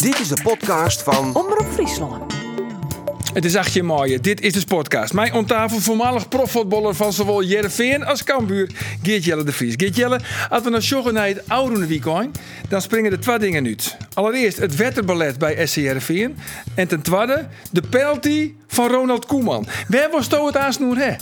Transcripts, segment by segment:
Dit is de podcast van Omroep Friesland. Het is 8 mei. Dit is de Sportcast. Mij om tafel voormalig profvoetballer van zowel Heerenveen als Cambuur, Geert-Jelle de Vries. Geert-Jelle, als we naar joggen naar het oude weekend, dan springen er twee dingen uit. Allereerst het wetterballet bij SC Heerenveen. En ten tweede de penalty van Ronald Koeman. Waar was het aansnoer, hè?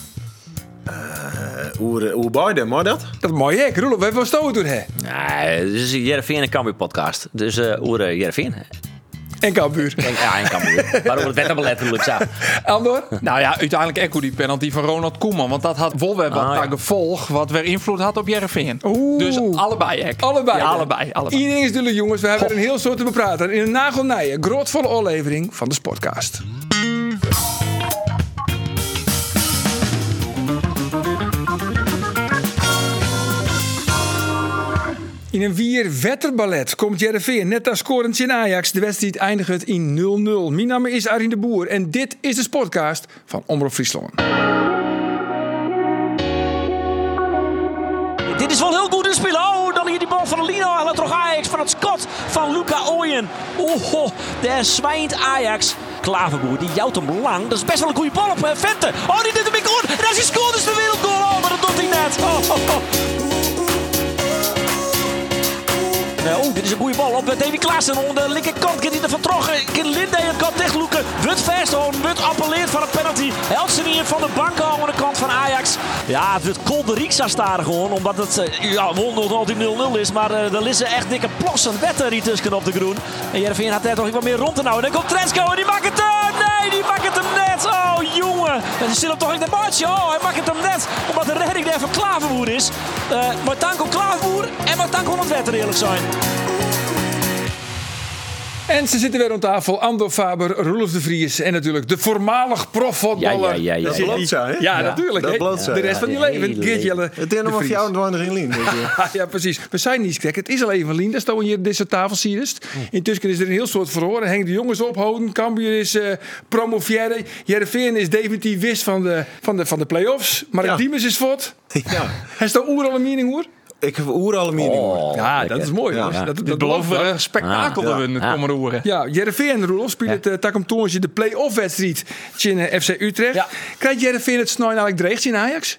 Hoe beide, maar dat? Dat is mooi, hè? Roelof, waar was het door, hè? Nee, dit is een Heerenveen en Cambuur podcast. Dus over Heerenveen. En Cambuur. En Cambuur. Maar over het wetterballet bedoel ik zo. Andor? Nou ja, uiteindelijk echo die penalty van Ronald Koeman. Want dat had Wolweb wat gevolg wat weer invloed had op Heerenveen. Dus allebei ek. Allebei. Ja, allebei. Iedereen is duidelijk, jongens. We hebben er een heel soort te bepraten. In een nagelnije, grootvolle aflevering van de Sportcast. In een wetterballet komt Heerenveen net als scorend in Ajax. De wedstrijd eindigt in 0-0. Mijn naam is Arjen de Boer en dit is de Sportcast van Omroep Friesland. Dit is wel heel goed in spelen. Oh, dan hier die bal van de Lino. En dan terug Ajax van het schot van Luca Ooyen. Oh, daar zwijnt Ajax. Klaverboer, die jouwt hem lang. Dat is best wel een goede bal op Vente. Oh, die doet hem in goed. En als hij scoort is de wereldgoal. Oh, maar dat doet hij net. Dit is een goede bal op Davy Klaassen. Aan de linkerkant kan hij er vertrokken. Lindeyer kan dichtloeken. Wut vasthouden. Wut appelleert van een penalty. Helsen van de bank aan de kant van Ajax. Ja, het wordt Kolderiksa staan gewoon. Omdat het nog altijd 0-0 is. Maar er liggen echt dikke plossen wetter die tussen op de groen. En Heerenveen had daar toch wat meer rond te houden. En dan komt Tresko en die maakt het nee, die maakt het hem net. Oh, jongen. En ze zit hem toch in de match. Oh, hij maakt het hem net. Omdat de redding daar van Klaverboer is. Maar dank op Klaverboer en maar dank op het wetter eerlijk zijn. En ze zitten weer aan tafel. Andor Faber, Roelof de Vries en natuurlijk de voormalig profvoetballer. Ja. Dat bloot zijn, hè? Ja, natuurlijk. Dat hè? bloot zijn. De rest van je leven. Geert-Jelle Het is nog maar 24 in Lien. Ja, precies. We zijn niet gek. Het is al even Lien. Daar staan we hier deze tafel siedest. Intussen is er een heel soort verhoor. Henk de jongens ophouden. Cambuur is promoveerde. Heerenveen is definitief wist van de play-offs. Maar Diemers is voort. Ja. Hij staat oer al een mening hoor. Ik heb aluminium. Ja, dat is mooi. Ja. Jongens. Dat Beloven we een spektakel dat we in het komende oren. Ja, Heerenveen, Roelof, speelt het Takum Toornsje de play-off wedstrijd tegen FC Utrecht. Ja. Krijgt Heerenveen het snel eigenlijk dreigt in Ajax?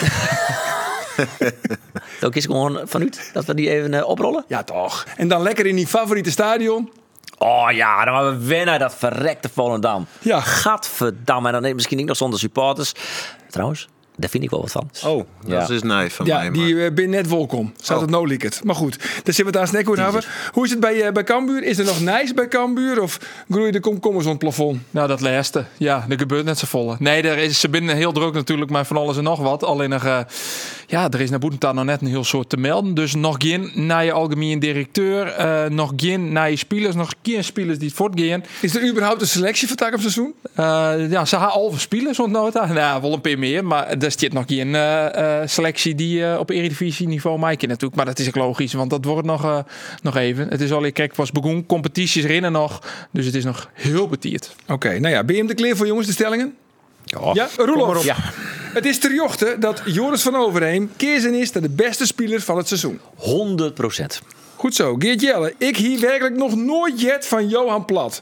Ook is gewoon vanuit dat we die even oprollen. Ja, toch. En dan lekker in die favoriete stadion. Oh ja, dan hebben we wennen dat verrekte Volendam. Ja. Gadverdamme. En dan misschien niet nog zonder supporters. Trouwens, daar vind ik wel wat van. Oh, dat is nice van Ja, mij. die ben net welkom. Zou het nou lieken. Maar goed, daar zitten we het aan snack over hebben. Hoe is het bij Cambuur? Is er nog nice bij Cambuur? Of groeien de komkommers aan het plafond? Nou, dat laatste. Ja, er gebeurt net zo volle. Nee, ze binnen heel druk natuurlijk, maar van alles en nog wat. Alleen nog, er is naar Boetentaal nog net een heel soort te melden. Dus nog geen naar je algemeen directeur, nog geen naar je spelers, nog geen spelers die het voortgaan. Is er überhaupt een selectie van het seizoen? Ze gaan al spelers ontnota. Nou, wel een paar meer, maar er zit nog geen selectie die op Eredivisie niveau maken natuurlijk. Maar dat is ook logisch, want dat wordt nog even. Het is al, kijk, was begonnen, competities erin en nog. Dus het is nog heel betierd. Oké, nou ja, ben je hem te clear voor jongens, de stellingen? Ja, Roelof. Ja. Het is ter jochte dat Joris van Overheem kiezen is de beste speler van het seizoen. 100%. Goed zo, Geert-Jelle. Ik hier werkelijk nog nooit jet van Johan Plat.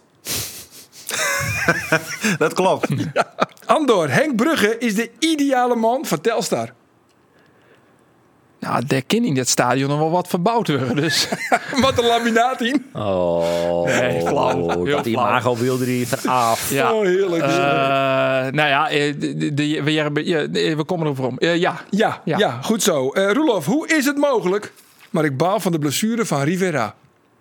Dat klopt. Andor, Henk Brugge is de ideale man van Telstar. Nou, daar kan in dit stadion nog wel wat verbouwd worden. Dus. Wat een laminaat in. Nee, flauw. Heel Dat die flauw. imago wilde er van af. Ja. Oh, heerlijk. Nou ja, we komen erover om. Ja, goed zo. Roelof, hoe is het mogelijk? Maar ik baal van de blessure van Rivera.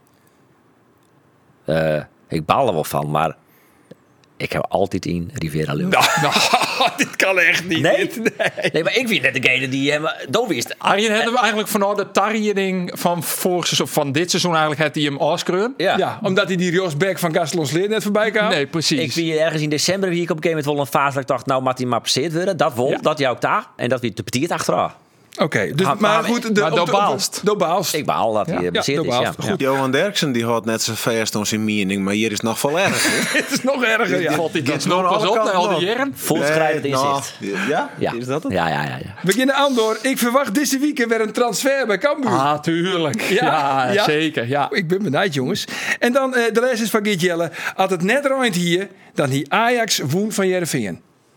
Ik baal er wel van, maar ik heb altijd in Rivera Leeuw. Dit kan echt niet. Nee, maar ik vind net degene die hem doorwist. Arjen hadden we eigenlijk vanuit de targeting van dit seizoen eigenlijk had hij hem afskreun. Ja, omdat hij die Jos Beck van Gastelonsleer net voorbij kwam. Nee, precies. Ik vind ergens in december wie ik op een gegeven moment wel een fase dat ik dacht, nou moet hij maar passeerd worden. Dat wol, dat jou ook daar. En dat weer te petiert achteraan. Oké, dus, Maar- maar goed. maar door Baalst. Door Baalst. Ik behaal dat hij bezit door is. Baalst. Ja. Goed. Johan Derksen die had net zo vast als zijn mening, maar hier is het nog veel erger. Het is nog erger, ja. Valt hij Dat dit is nog nog pas alle op na kanten al die op. jaren? Voortschrijdend inzicht. Ja? Ja. Is dat het? Ja. We beginnen aan door. Ik verwacht deze week weer een transfer bij Cambuur. Ah, tuurlijk. Ja, zeker. Ja. Ik ben benieuwd, jongens. En dan de les is van Geert Jelle. Als het net rijdt hier, dan hier Ajax woont van Heerenveen.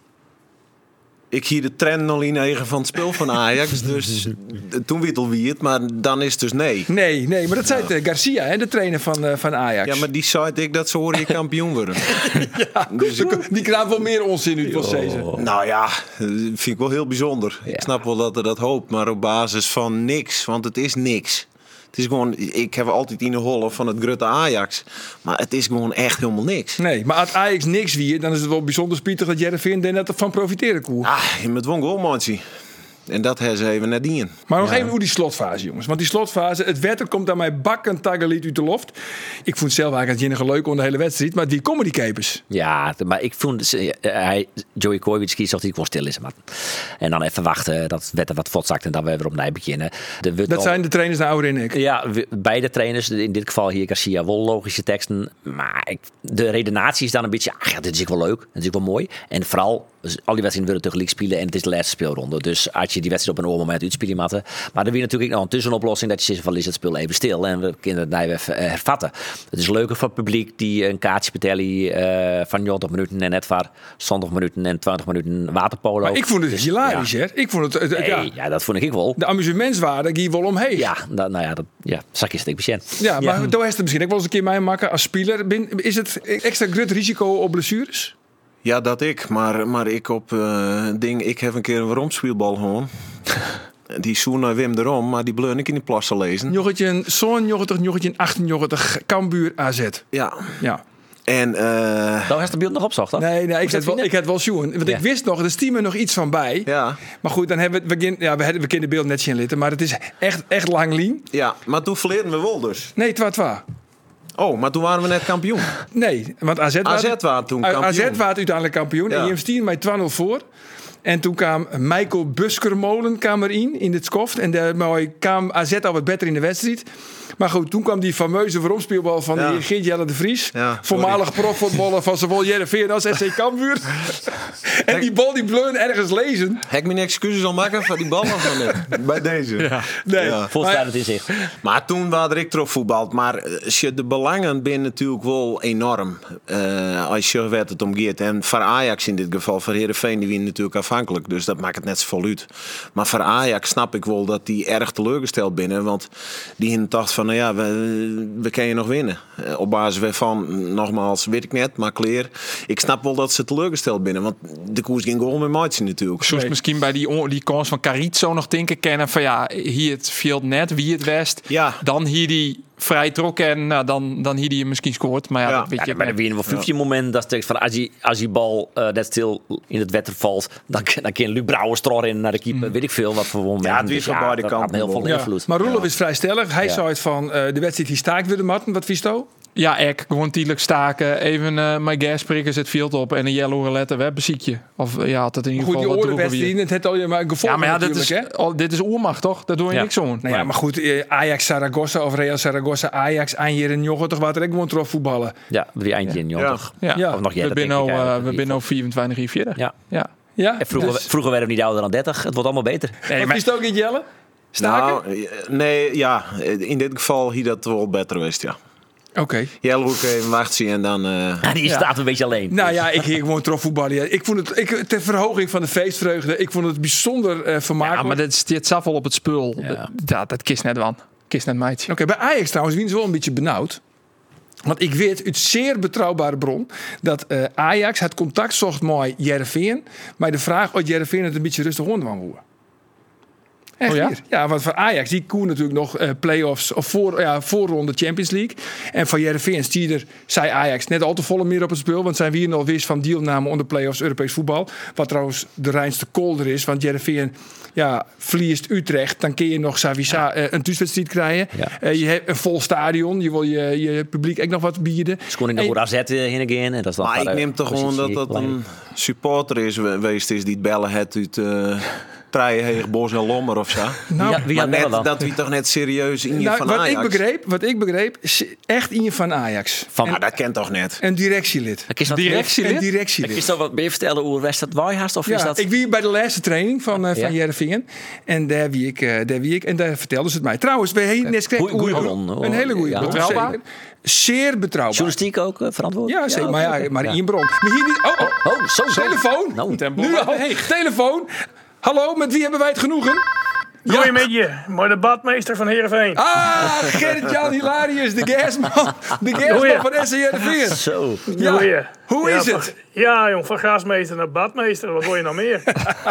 Ik hier de trend al in eigen van het spel van Ajax, dus toen weet al wie het, maar dan is het dus nee. Nee, maar dat zei Garcia, hè, de trainer van Ajax. Ja, maar die zei ik dat ze horen je kampioen worden. Dus Die krijgt wel meer onzin uit, wil zeggen. nou ja, vind ik wel heel bijzonder. Ja. Ik snap wel dat er dat hoopt, maar op basis van niks, want het is niks. Het is gewoon, ik heb altijd in de holle van het grutte Ajax, maar het is gewoon echt helemaal niks. Nee, maar als Ajax niks wie, dan is het wel bijzonder spietig dat Heerenveen er net van profiteren kon. Je moet wel een goalmannetje. En dat hebben ze even net in. Maar nog even hoe die slotfase, jongens. Want die slotfase, het wetter komt aan mij bakken tagaliet uit de loft. Ik vond het zelf eigenlijk het enige leuk onder de hele wedstrijd. Maar die comedy capers. Ja, maar ik vond Joey Koiwitski zegt hij gewoon stil is, maar en dan even wachten dat het wetter wat votzakt en dan weer opnieuw beginnen. Dat zijn de trainers naar Oude en ik. Ja, beide trainers, in dit geval hier Garcia, wel logische teksten. Maar de redenatie is dan een beetje, dit is ook wel leuk, dit is ook wel mooi. En vooral, al die wedstrijden willen tegelijk spelen en het is de laatste speelronde. Dus als je die wedstrijd op een oormoment uitspelen matten. Maar er weer natuurlijk nog een tussenoplossing dat je zegt van is het spel even stil en we kunnen het nou even hervatten. Het is leuker voor het publiek die een kaartje betalen van 90 minuten en net voor 20 minuten en 20 minuten waterpolo. Maar ik vond het Dus, hilarisch, ja. hè? Ik vond het, Ja, dat vond ik wel. de amusementswaarde ging wel omheen. Ja, zakje steek patiënt. Ja, maar daar is het misschien ook wel eens een keer mij maken als speler. Is het extra groot risico op blessures? Ja, dat ik. Maar ik op ik heb een keer een romspielbal gewoon. Die zoen naar Wim erom, maar die bleun ik in die plassen lezen. Joggetje zo'n 98, Cambuur AZ. Ja. Ja. En Nou, heeft de beeld nog opzocht, toch? Nee, ik had wel zoen. Want Ja. ik wist nog, er stiem er nog iets van bij. ja. Maar goed, dan hebben we kunnen de beeld net zien litten. Maar het is echt lang lien. Ja, maar toen verleerden we wel dus. Nee, 2-2. Oh, maar toen waren we net kampioen. Nee, want AZ waren toen kampioen. AZ was uiteindelijk kampioen. Ja. En je stier met 2-0 voor. En toen kwam Michael Buskermolen in het skoft. En daarmee kwam AZ al wat beter in de wedstrijd. Maar goed, toen kwam die fameuze vormspeelbal van Ja. die Geert Jelle de Vries. Ja, voormalig profvoetballer van zowel Heerenveen als SC Cambuur. En die bal die bleun ergens lezen. Heb ik mijn excuses al maken voor die bal of nog net? Bij deze. Ja. Nee, Ja. Volstaand in zich. Maar toen waren ik erop voetbald. Maar de belangen zijn natuurlijk wel enorm. Als je weet het omgeet. En voor Ajax in dit geval, voor Heerenveen, die winnen natuurlijk afhankelijk. Dus dat maakt het net zo voluut. Maar voor Ajax snap ik wel dat die erg teleurgesteld binnen. Want die dacht van, nou ja, we kunnen je nog winnen. Op basis waarvan, nogmaals, weet ik net, maar clear. Ik snap wel dat ze teleurgesteld binnen. Want de koers ging goal met Maatje natuurlijk. Zoals misschien bij die kans van Caritzo nog denken kennen van ja, hier het viel net, wie het west. Ja. Dan hier die vrij trok en nou, dan hier die misschien scoort. Maar ja, Ja. dat weet je Ja, maar dan net. winnen we 15 moment dat het van als die bal net stil in het wetter valt, dan kan Luc Brouwers erin naar de keeper. Weet ik veel wat voor moment. Ja, het is van beide dat kanten had heel veel wel. Ja. invloed. Maar Roelof is vrij stellig. Hij Ja. zei het van de wedstrijd die staakt willen matten. Wat vies je? Ja, gewoon tijdelijk staken, even mijn gasprikkers het veld op en een yellow letter webbeziekje. Of ja, had het in ieder Goed, geval die wat droegen orenwedstrijd, weer. het had al maar een gevolg Ja, maar ja, natuurlijk, dit is oermacht toch? Daar doe je Ja. niks aan. Nou ja, maar goed, Ajax Zaragoza of Real Zaragoza, Ajax, Aanjer en Jochert, waar er ook gewoon terug voetballen. Ja, die eindje in 90. Ja. Ja. Of nog We jij, dat zijn denk ik nou eigenlijk in ieder 24 uur verder. Ja. Ja. Ja, En vroeger werden we niet ouder dan 30. Het wordt allemaal beter. Nee, maar is het ook niet Jelle? Staken? Nou, nee, ja. In dit geval hier dat wel beter geweest, ja. Oké. Jelle hoek even wachten en dan... Die staat een beetje alleen. Nou ja, ik ging gewoon terug voetballen. Ja. Ik vond het ter verhoging van de feestvreugde. Ik vond het bijzonder vermakelijk. Ja, maar dit zat wel op het spul. Ja. Dat kist net wan. Kist net meidje. Oké, bij Ajax trouwens wien ze wel een beetje benauwd. Want ik weet uit zeer betrouwbare bron dat Ajax het contact zocht met Heerenveen. Maar de vraag of Heerenveen het een beetje rustig rond wou houden. Echt Oh ja? hier. Ja, want voor Ajax, die koer natuurlijk nog play-offs of voorronde Champions League. En van Heerenveen stier zei Ajax net al te volle meer op het spel. Want zijn we hier al wist van deelname onder play-offs Europees voetbal. Wat trouwens de reinste kolder is. Want Heerenveen verliest Utrecht. Dan kun je nog Savisa een thuiswedstrijd krijgen. Ja. Je hebt een vol stadion. Je wil je publiek ook nog wat bieden. Het is gewoon in de AZ heen en gaan. En dat is dan Maar ik voor de neem toch gewoon dat positie dat een supporter is geweest is die het bellen het uit Heeg Bos en Lommer of zo. Nou, Wie Maar had wel dan? dat wie toch net serieus in je nou, van wat Ajax? ik begreep, is echt in je van Ajax. Van Maar dat kent toch net? Een directielid. Ik is dat Directielid? Een directielid. Is dat wat meer vertellen hoe West Waaihast of is Ja, dat? ik wie bij de laatste training van Ja. Heerenveen. En daar wie ik. En daar vertelden ze het mij. Trouwens, bij Heen net Goeie bron, hoor. Een hele goede Ja. bron. Betrouwbaar? Zeker. Zeer betrouwbaar. Journalistiek ook verantwoord? Ja, zeker. oké. Maar één bron. Maar hier niet. Oh, zo. Telefoon. Nou, Nu al. Telefoon. Hallo, met wie hebben wij het genoegen? Goeie met je, maar de badmeester van Heerenveen. Ah, Gerrit-Jan Hilarius, de gasman. De gasman Goeie. van SC Heerenveen. Zo. Ja. Goeie. Hoe is Ja, het? Ja, jong, van grasmeester naar badmeester. Wat wil je nou meer?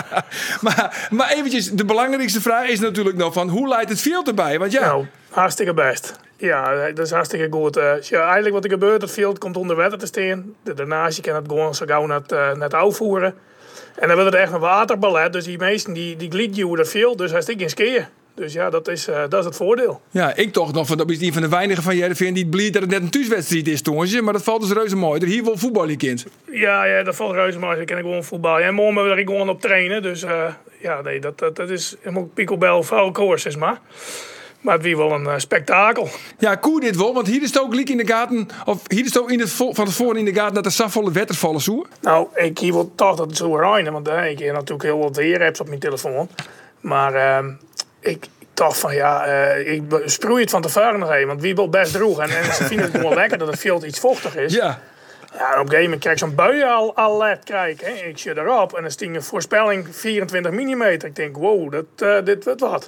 Maar eventjes, de belangrijkste vraag is natuurlijk nog van... hoe leidt het veld erbij? Want ja, Nou, hartstikke best. Ja, dat is hartstikke goed. Ja, eigenlijk wat er gebeurt, het veld komt onder water te staan. Daarnaast je kan het gewoon zo gauw net uitvoeren. En dan wordt het echt een waterballet. Dus die meesten die gliedjuwen dat veld, dus hartstikke in skiën. Dus ja, dat is het voordeel. ja, ik toch nog van dat is een van de weinigen van Heerenveen die blieft dat het net een thuiswedstrijd is, Toonsje. Maar dat valt dus reuze mooi. Er hier wel voetballen kind. Ja, dat valt reuze maar. Ik kan gewoon voetbal. En morgen ben ik gewoon op trainen. Dus ja, nee, dat is helemaal picobel vrouwenkoers, zeg maar. Maar het wie wel een spektakel. Ja, koe dit wel, want hier is het ook liek in de gaten. Of hier is het ook van tevoren in de gaten dat er zoveel wetter vallen zo. Nou, ik hier wil toch dat het zo rijden. Want ik heb natuurlijk heel wat weerapps op mijn telefoon. Maar ik dacht van ja, ik sproei het van tevoren nog even. Want wie wil best droeg. En ze vinden het gewoon lekker dat het veld iets vochtig is. Ja. Ja, en op een gegeven moment krijg ik zo'n buien-alert krijgen. Ik zit erop en dan sting een voorspelling 24 mm. Ik denk, wow, dit wordt wat.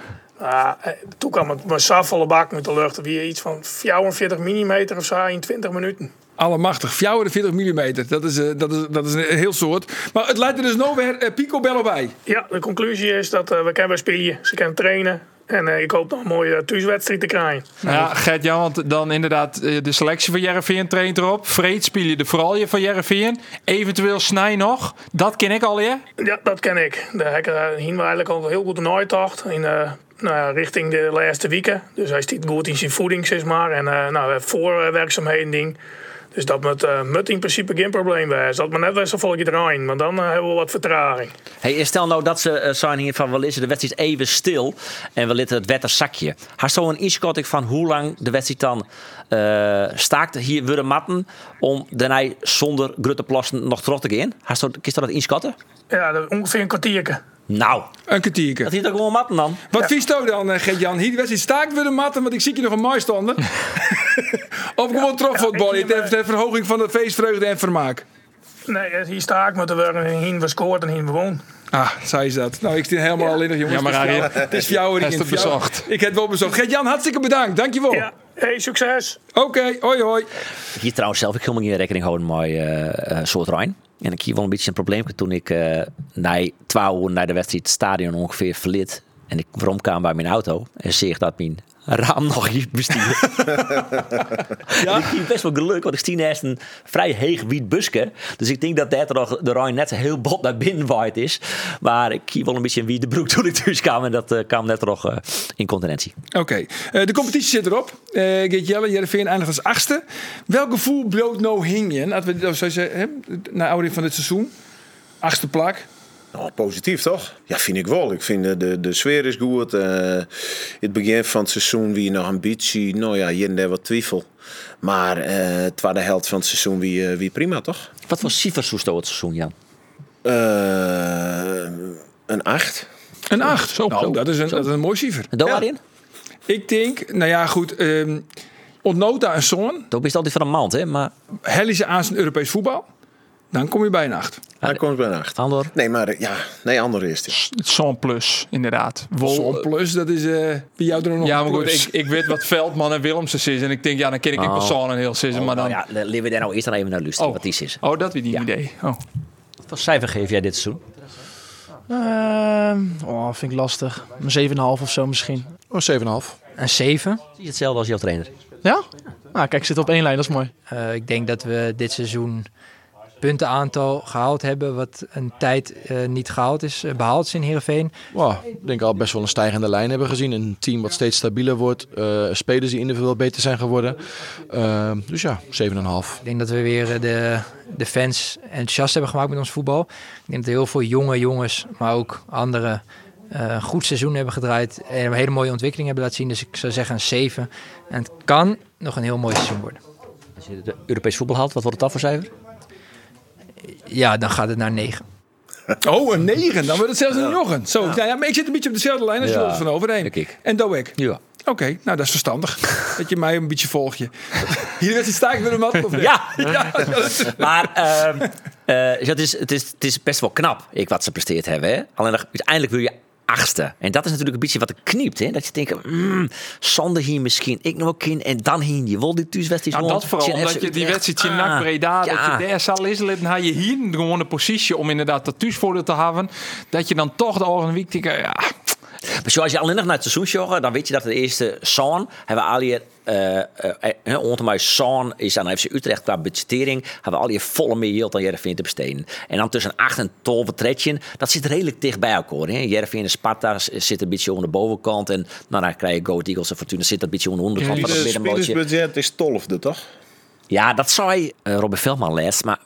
Toen kwam het mijn volle bak met de lucht. Weer iets van 44 mm of zo in 20 minuten. Allemachtig, 44 mm. Dat is een heel soort. Maar het leidt er dus nou weer picobello bij. Ja, de conclusie is dat we kunnen spelen. Ze kunnen trainen. En ik hoop nog een mooie thuiswedstrijd te krijgen. Ja, Gert-Jan, want dan inderdaad de selectie van Heerenveen traint erop. Vreed speel je de vooral je van Heerenveen. Eventueel Snij nog. Dat ken ik al, ja? Ja, dat ken ik. Daar heb ik we eigenlijk al heel goed een uittocht richting de laatste weken. Dus hij stiet goed in zijn voeding, zeg maar. En voorwerkzaamheden ding. Dus dat moet in principe geen probleem zijn. Dat maar net wel zo volg je erin. Maar dan hebben we wat vertraging. Hey, stel nou dat ze zijn hier van wel is de wedstrijd even stil en wel het wetter zakje. Had zo een inschatting van hoe lang de wedstrijd dan staakt hier willen matten om daarna zonder grote plassen nog terug te gaan? Kun je dat inschatten? Ja, ongeveer een kwartiertje. Nou, Een kwartiertje. dat hier toch gewoon matten dan? Wat vies jou dan, Gert-Jan? Hier de wedstrijd staakt weer de matten, want ik zie je nog een mooi standen. Of gewoon trofvoetballen ter verhoging van de feestvreugde en vermaak. Nee, hier sta ik met de worden heen we scoort en heen we woon. Ah, zei ze dat. Nou, ik sta helemaal alleen nog, jongens. Ja, maar het is voor jou. Hij is het bezocht. Ik heb het wel bezocht. Gert-Jan, hartstikke bedankt. Dankjewel. Ja, hey, succes! Oké, hoi hoi. Hier trouwens zelf ik helemaal geen rekening houden met soort Rijn. En ik hier wel een beetje een probleem toen ik na 12 uur naar de wedstrijd het stadion ongeveer verliet. En ik kwam bij mijn auto en zie dat mijn raam nog hier bestuur. Ja? Ik heb best wel geluk, want ik zie naast een vrij heeg wiet busje. Dus ik denk dat de Rijn net heel bot naar binnen waait is. Maar ik heb wel een beetje een wiet de broek toen ik thuis kwam. En dat kwam net nog in continentie. Oké, de competitie zit erop. Geert-Jelle, Heerenveen eindigt als 8e. Welk gevoel bloot nou hingen? Als we zoals na oudering van dit seizoen. 8e plak. Nou, positief toch? Ja, vind ik wel. Ik vind de sfeer is goed. Het begin van het seizoen wie nog een beetje, nou ja, hier en daar wat twijfel. Maar het tweede helft van het seizoen wie prima toch? Wat voor cijfers zoest het seizoen, Jan? Een 8. Een 8. Zo. Dat is een mooi cijfer. En daar Ja. waarin? Ik denk, nou ja, goed. Ontnota een zoon. Dat is altijd van een maand, hè? Maar Hel is aan zijn Europees voetbal. Dan kom je bij een 8. Daar komt bij een 8. Andor? Nee, maar ander is het. Zo'n plus, inderdaad. Zo'n plus, dat is bij jou er nog Ja, een maar goed, plus. ik weet wat Veldman en Willemsen is. En ik denk, ja, dan ken ik wel zo'n en heel sissen. Maar dan... Ja, leven we daar nou eerst dan even naar luisteren, wat die is. Oh, dat weet ik niet idee. Oh. Wat cijfer geef jij dit seizoen? Vind ik lastig. Een 7,5 of zo misschien. Oh, 7,5. Een 7? Zie je hetzelfde als jouw trainer? Ja? Nou, kijk, ik zit op één lijn, dat is mooi. Ik denk dat we dit seizoen puntenaantal gehaald hebben wat een tijd niet gehaald is, behaald is in Heerenveen. Wow, ik denk al best wel een stijgende lijn hebben gezien. Een team wat steeds stabieler wordt. Spelers die individueel beter zijn geworden. Dus ja, 7,5. Ik denk dat we weer de fans enthousiast hebben gemaakt met ons voetbal. Ik denk dat heel veel jonge jongens, maar ook anderen een goed seizoen hebben gedraaid. En een hele mooie ontwikkeling hebben laten zien. Dus ik zou zeggen een 7. En het kan nog een heel mooi seizoen worden. Als je de Europees voetbal haalt, wat wordt het dan voor cijfer? Ja, dan gaat het naar 9. Oh, een 9. Dan wordt het zelfs een Jochen. Zo, ja, maar ik zit een beetje op dezelfde lijn als je er van overheen. Ik. En Doek. Ja. Oké, nou dat is verstandig. Dat je mij een beetje volgt. Hier werd het staak met een mat. Of niet? Ja. Maar het is best wel knap wat ze presteerd hebben. Hè? Alleen uiteindelijk wil je 8e. En dat is natuurlijk een beetje wat er kniept. Hè? Dat je denkt, zonder hier misschien ik nog een kind. En dan hier je wil die thuiswedstrijd. Nou, dat vooral, omdat je die wedstrijd in NAC Breda, dat je daar zal is, dan had je hier gewoon een positie om inderdaad dat thuisvoordeel te hebben. Dat je dan toch de volgende week denkt, Maar zoals je alleen nog naar het seizoen zorgt, dan weet je dat de eerste Son hebben we al hier ondermij Son is aan FC Utrecht qua budgettering hebben we al hier volle meer geld aan Heerenveen te besteden. En dan tussen 8 en 12 vertretjen, dat zit redelijk dicht bij elkaar. Heerenveen en Sparta zit een beetje aan de bovenkant en dan krijg je Go Eagles en Fortuna zit een beetje aan de onderkant van het middenmootje. Het spelersbudget is 12e, toch? Ja, dat zei Robin Veldman les, maar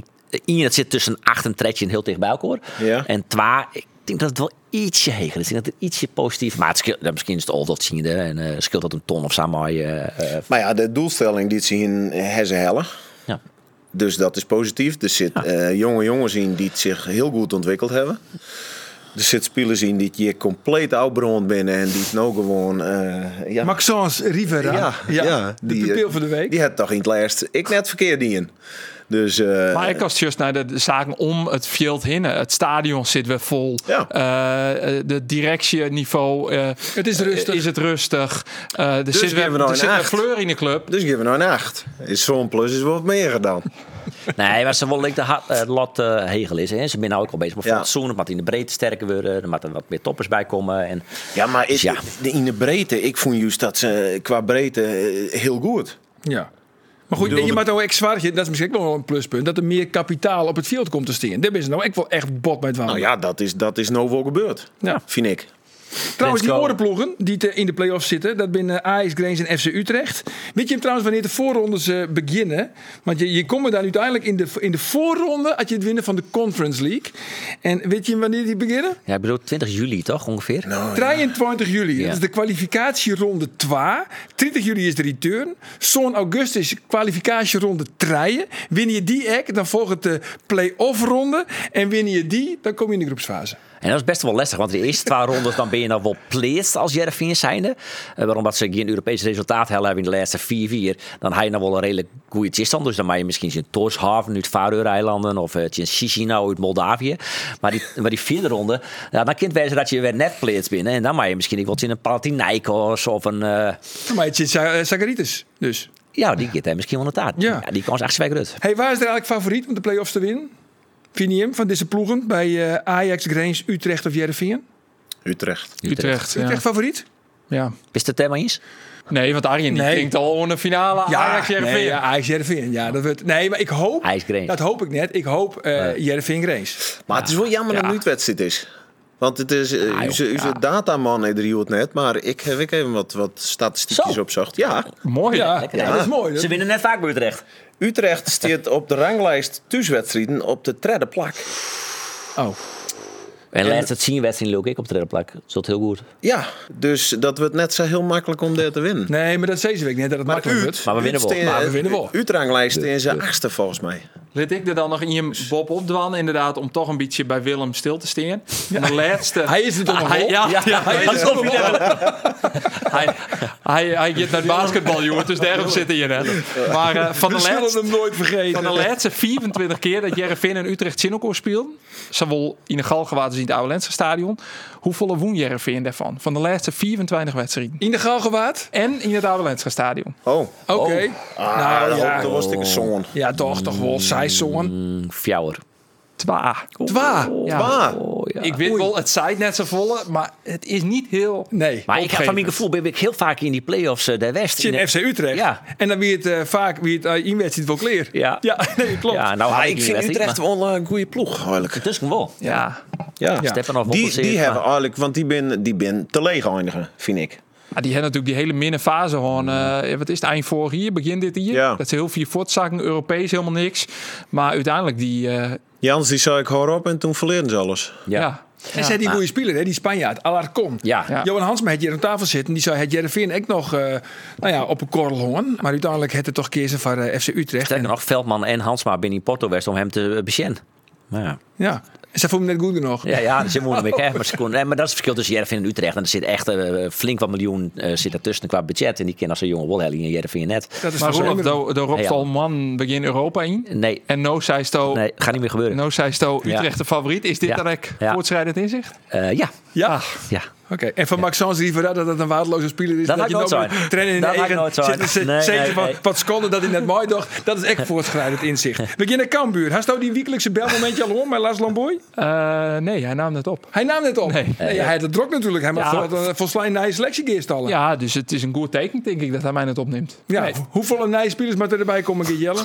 het zit tussen 8 en 13 heel dicht bij elkaar. Ja. En 2, ik denk dat het wel ietsje heger is. Ik denk dat het ietsje positief, maar het scheelt, misschien is het al dat ziende en scheelt dat een ton of samen. Maar ja, de doelstelling die ze in hellen. Ja. Dus dat is positief. Er zit jonge jongens in die het zich heel goed ontwikkeld hebben. Er zit spelers in die je compleet oudbrand binnen en die het nou gewoon... Maxence Rivera. Ja, de pupil van de week. Die had toch in het laatst ik net verkeerd in. Dus, maar ik was juist naar de zaken om het veld heen. Het stadion zit weer vol. Ja. De directieniveau. Het is rustig. Is het rustig. Er Dus zit weer een fleur in de club. Dus geven we nou een 8. Is zo'n plus is wat meer gedaan. Nee, maar ze willen de lot hegel is. Hè. Ze zijn nou ook al bezig met fatsoen. Maar in de breedte sterker worden. Er moeten wat meer toppers bij komen. En, ja, maar in de breedte. Ik vond juist dat ze qua breedte heel goed. Ja. Maar goed, je maakt ook echt zwaar, dat is misschien ook wel een pluspunt, dat er meer kapitaal op het veld komt te staan. Daar is nou echt wel echt bot bij het wapen. Nou ja, dat is nou wel gebeurd. Ja. Vind ik. Trouwens, die oorploegen die in de play-offs zitten, dat binnen Ajax, Grains en FC Utrecht. Weet je trouwens wanneer de voorrondes beginnen? Want je komt dan uiteindelijk in de voorronde als je het winnen van de Conference League. En weet je wanneer die beginnen? Ja, ik bedoel 20 juli toch ongeveer? 23 juli. Ja. Dat is de kwalificatieronde 2. 30 juli is de return. Zo'n augustus kwalificatieronde 3. Win je die dan volgt de play-off ronde. En win je die, dan kom je in de groepsfase. En dat is best wel lastig, want de eerste 2 rondes dan ben je nog wel pleased als Heerenveen zijnde. Waarom dat ze geen Europees resultaat hebben in de laatste 4-4. Dan heb je nog wel een redelijk goede tussenstand. Dus dan mag je misschien in Tórshavn uit Faroe-eilanden of in Chisinau uit Moldavië. Maar die 4e ronde, dan kan het wezen dat je weer net pleased binnen. En dan mag je misschien wel in een Panathinaikos of een... Maar het zit Zagaritis dus. Ja, die gaat misschien wel een taart. Ja, die kan ze echt zwijgen uit. Hey, waar is er eigenlijk favoriet om de play-offs te winnen? Vind je hem van deze ploegen bij Ajax, Grains, Utrecht of Heerenveen? Utrecht favoriet? Ja. Is het thema eens? Nee, want Arjen denkt al een finale Ajax Heerenveen. Nee, Ajax Heerenveen. Ja, dat wordt. Nee, maar ik hoop. Dat hoop ik net. Ik hoop Heerenveen Grains. Maar het is wel jammer dat het niet wedstrijd is. Want het is uw dataman er hield net, maar ik heb even wat statistiekjes opzocht. Ja, mooi. Ja, dat is mooi. Ze winnen net vaak bij Utrecht. Utrecht staat op de ranglijst thuiswedstrijden op de 3e plek. Oh. En laatst het 10 wedstrijden ook ik op de 3e plek. Dat is heel goed. Ja, dus dat wordt net zo heel makkelijk om daar te winnen. Nee, maar dat zei ze niet dat het makkelijk wordt. Maar we winnen wel. Utranglijst in zijn 8e volgens mij. Let ik er dan nog in je Bob opdwan, inderdaad, om toch een beetje bij Willem stil te staan. Ja. En de laatste... Hij is het toch nog wel? Hij is het nog Hij gaat naar het basketbal, jongen, dus daarom zit hij hier. Maar van hem nooit vergeten. Van de laatste 24 keer dat Heerenveen en Utrecht Zinnelkoor speelden, zowel in de Galgenwaard als in het Oude Lentse Stadion, hoeveel won Heerenveen daarvan? Van de laatste 24 wedstrijden. In de Galgenwaard? En in het Oude Lentse Stadion. Oh. Oké. Nou ja, dat was ik een zongen. Ja, toch wel. Zij zongen. 4. 2. Ja. Ja. Ik weet wel, het zijt net zo volle, maar het is niet heel... Nee. Maar ik heb van mijn gevoel ben ik heel vaak in die play-offs der West. In FC Utrecht. Ja. En dan wie het vaak inwedstrijd wel kleer. Ja. Nee, klopt. Ja, nou, Maar had ik vind Utrecht wel een goede ploeg, eigenlijk. Het is wel. Ja. Ja. Stefanoff Die hebben eigenlijk, want die ben te leeg eindigen, vind ik. Maar die hebben natuurlijk die hele minnenfase gewoon. Wat is het eind vorig jaar, begin dit jaar? Ja. Dat ze heel veel voortzakken, Europees helemaal niks. Maar uiteindelijk die... Jans die zei ik hoor op en toen verleerden ze alles. ja. En zij die goede speler, hè, die Spanjaard, Alarcón. Ja. Ja. Johan Hansma had hier aan tafel zitten. Die zou het Jereveen ook nog op een korrel hongen. Maar uiteindelijk had het toch kiezen voor FC Utrecht. Sterker nog, Veldman en Hansma binnen in Porto West om hem te besjen. Ja. Ja, en ze vonden hem net goed genoeg. Ja, ze moeten hem weg. Maar dat is het verschil tussen Jereveen en Utrecht. En er zit echt flink wat miljoen zit ertussen qua budget. En die kennen als een jongen wel heel in Jereveen net. Dat is Maar voor Roelof, de Rob Ja. Stalman begin Europa in. Nee, En no zei sto... nee, gaat niet meer gebeuren. No zei sto Ja. Utrecht de favoriet. Is dit Ja. direct Ja. voortschrijdend inzicht? Ja. Ja, Ja. oké. En van Maxence Rivera dat het een waardeloze speler is. Dat je gaat nooit nou zijn. trainen in Dat de gaat eigen nooit zijn. Nee, zeker nee. van seconden dat hij net mooi dacht. Dat is echt voortschrijdend inzicht. We beginnen Cambuur. Hast u die wekelijkse belmomentje al hoor met Lars Lamboy? Nee, hij nam het op. Hij nam het op. Nee. Hij had het druk natuurlijk. Hij Ja. mag volslijn naar je selectie stallen. Ja, dus het is een goed teken, denk ik, dat hij mij net opneemt. Ja, Nee. hoeveel nijspelers moet erbij komen, Jelle?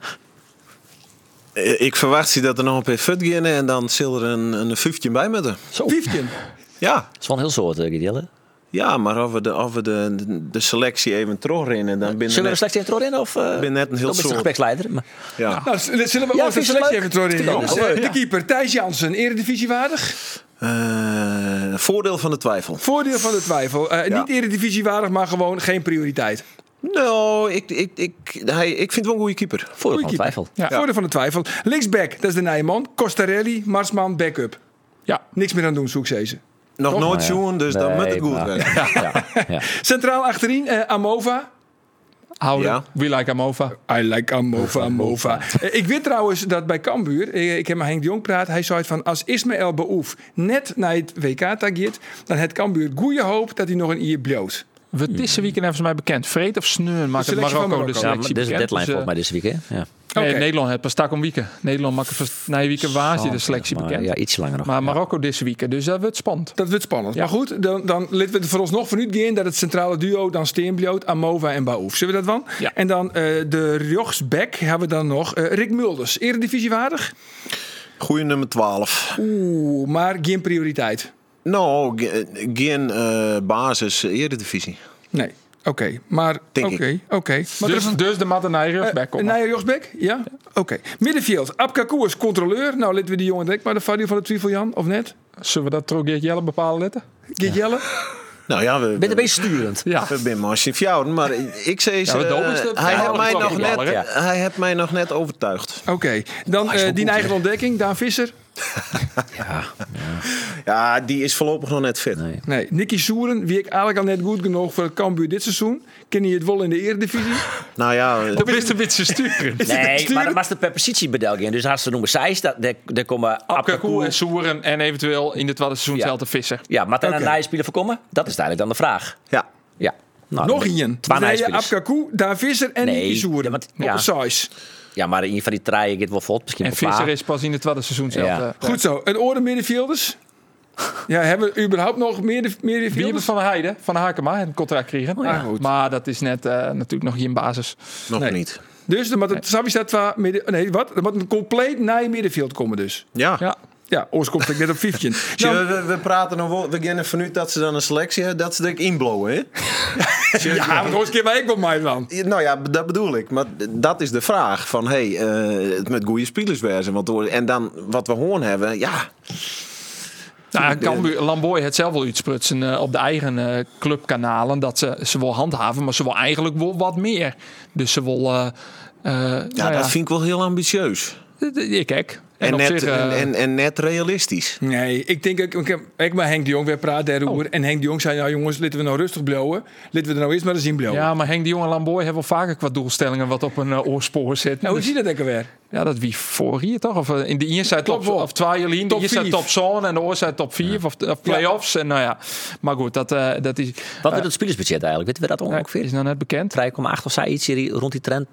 Ik verwacht ze dat er nog een paar fut gaan en dan zal er een vijftje bij met haar. Zo. 15. Ja. Dat is wel een heel soort, Gideelle. Ja, maar als we de selectie even terugrennen, dan ben Zullen we je er slechts intro in? Of ben net een heel dan is de soort. gespreksleider. Maar, Ja. Nou, zullen we Ja, onze vind je selectie leuk? even terug in? Ja, leuk. De keeper Thijs Jansen, eredivisiewaardig. Voordeel van de twijfel. Voordeel van de twijfel. Niet eredivisiewaardig, maar gewoon geen prioriteit. Nou, ik vind het wel een goede keeper. voordeel van Goeie twijfel. keeper. Ja. Voordeel van de twijfel. Linksback, dat is de Nijman. Costarelli, Marsman, backup. Ja. Niks meer aan doen, zoek ze. Nog Toch? nooit zoen, dus dan moet het goed maar- werken. Ja. Centraal achterin, Amova. Houden. Ja. We like Amova. I like Amova. Ik weet trouwens dat bij Cambuur, ik heb met Henk de Jong praat, hij zei van als Ismaël Beouf net naar het WK tageert, dan heeft Cambuur goede hoop dat hij nog een ier bloot. We deze weekend hebben ze mij bekend. Vreed of Sneur maakt het selectie van Marokko de Marokko. Ja, maar selectie dit is de bekend. deadline Dus, volgens mij deze week, hè? Ja. nee, Oké. Nederland heeft pas stak om weken. Nederland maakt het na je weekend waar de selectie Maar, bekend. ja, iets langer nog. Maar Marokko deze weekend, dus dat wordt spannend. Dat wordt spannend. Ja. Maar goed, dan laten we er voor ons nog vanuit gaan dat het centrale duo dan Steenbloot, Amova en Baouf. Zullen we dat van? Ja. En dan de rechtsback hebben we dan nog Rick Mulders. Eredivisiewaardig? Goeie nummer 12. Oeh, maar geen prioriteit. Nou, geen basis eredivisie. Nee. Oké, maar Denk oké. Maar Dus de Matanai rechtsback komen. Naar rechtsback? Ja? Oké. Middenveld. Abkakou is controleur. Nou, laten we die jongen direct maar de vader van de twijfel, Jan, of net? Zullen we dat terug Geert Jelle bepalen letten? Geert Jelle? Nou ja, Ben je een beetje sturend? Ja. we zijn maar in fjouwen, maar ik zei Ja, wat dom is dat? hij Ja, heeft dat mij klopt nog ook net, wel, hè? hij heeft mij nog net overtuigd. Oké. Dan hij is wel die goed, eigen hè? ontdekking. Daan Visser? Ja, die is voorlopig nog net fit. Nee. Nee. Nicky Soeren. Wie ik eigenlijk al net goed genoeg voor het Cambuur dit seizoen. Ken je het wel in de Eredivisie? Nou ja, Dat is een beetje sturen. Nee, maar dan was het per positie bedelgen. Dus als ze noemen Seis, daar komen Abkakou en Soeren en eventueel in het tweede seizoen Ja. zelfde Visser. Ja, maar dan Oké. een nieuwe speler voorkomen? Dat is eigenlijk dan de vraag. ja. Ja. Nou, Nog dan- een. Twee Dus nieuwe je spelers. Abkakou, Daan Visser en Nee, Nicky Soeren. ja, want- Op ja. een size. Ja, maar in ieder geval die treien gaat wel vol. Misschien En wel klaar. Visser is pas in het tweede seizoen zelf. Ja. Goed zo. En orde middenvelders? Ja, hebben we überhaupt nog Wie hebben middenvelders? Van der Heijden, Van Hakema, een contract kregen. ja. Goed. Maar dat is net natuurlijk nog geen basis. Nog Nee. niet. Dus dan moet het Savistaat nee, wat? Er moet een compleet naar middenveld komen dus. Ja. Ja. Ja, oors komt ik net op 15. Zie je, Nou, we praten nog wel, we gaan vanuit dat ze dan een selectie hebben, dat ze denk ik inblowen, hè? ja, maar nog eens keer waar ik wel mij van. Nou ja, dat bedoel ik. Maar dat is de vraag van, het met goede spelers wezen. Want en dan wat we horen hebben, ja. Nou, Cambuur, Lamboy het zelf wel uitsprutsen op de eigen clubkanalen. Dat ze wel handhaven, maar ze wil eigenlijk wel wat meer. Dus ze wil... Ja, dat vind ik wel heel ambitieus. Ik kijk. En, op net, zich, en net realistisch. Nee, ik denk, ik met Henk de Jong weer praten daarover. En Henk de Jong zei, nou jongens, laten we nou rustig blowen. Laten we er nou eerst maar eens in blowen. ja, maar Henk de Jong en Lamboy hebben wel vaker qua doelstellingen wat op een oorspoor zit. Nou, hoe Dus- zie je dat ook alweer? Ja, dat wie voor hier toch? Of in de ene zijn top of 2 jullie, de ene zijn top zone en de andere zijn top 4 of play-offs. En nou ja, maar goed, dat is. Wat wordt het spelersbudget eigenlijk? Weten we dat ongeveer? Is nou net bekend. 3,8 of zo iets hier rond die trend.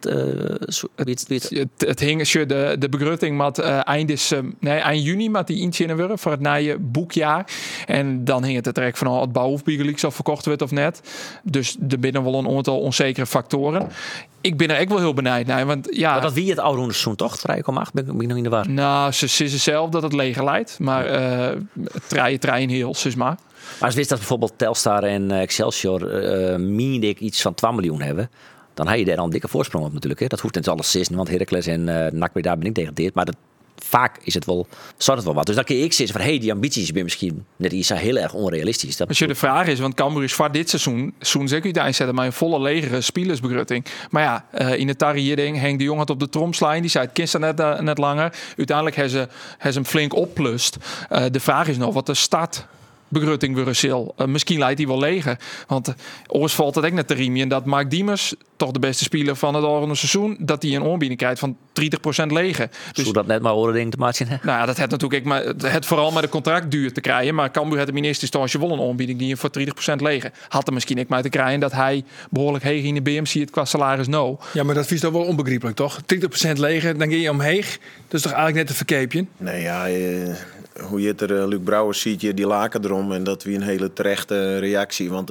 Het hing de begrutting met eind juni met die inzinnen voor het nieuwe boekjaar. En dan hing het direct van het bouwhoefbiegelijk zal verkocht wordt of net. Dus er binnen wel een aantal onzekere factoren. Ik ben er echt wel heel benieuwd naar. Want ja, maar dat wie het oude seizoen toch? 3,8 ben ik nog in de war. Nou, ze is zelf dat het leger leidt. Maar trein heel, dus maar. Maar als wist dat bijvoorbeeld Telstar en Excelsior meen ik iets van 2 miljoen hebben. Dan heb je daar al een dikke voorsprong op natuurlijk. Hè. Dat hoeft niet alles 6, want Heracles en NAC daar ben ik degradeerd. Maar vaak is het wel, zou het wel wat. Dus dan kun je zeggen van, die ambities zijn misschien net iets heel erg onrealistisch. Als je de vraag is, want Cambuur is voor dit seizoen zeker niet zetten maar een volle legere spelersbegrutting. Maar ja, in de tarriering Henk de Jong had op de tromslijn, die zei het kist net langer. Uiteindelijk hebben ze hem flink opplust. De vraag is nog wat de startbegrutting weer misschien leidt hij wel leger. Want oors valt het ook net te riemen dat Mark Diemers, toch de beste speler van het oranje seizoen, dat hij een aanbieding krijgt van 30% leger. Dus zou dat net maar horen denk te maken. Nou ja, dat het natuurlijk maar het vooral met de contractduur te krijgen. Maar Cambuur had in eerste instantie wel een aanbieding die voor 30% leger. Had er misschien ook maar te krijgen dat hij behoorlijk heeg in de BMC het qua salaris nou. Ja, maar dat is toch wel onbegrijpelijk, toch? 30% leger, dan ga je omheeg. Dat is toch eigenlijk net een verkeepje? Nee, ja, hoe je het er, Luc Brouwers ziet je die laken erom. En dat weer een hele terechte reactie. Want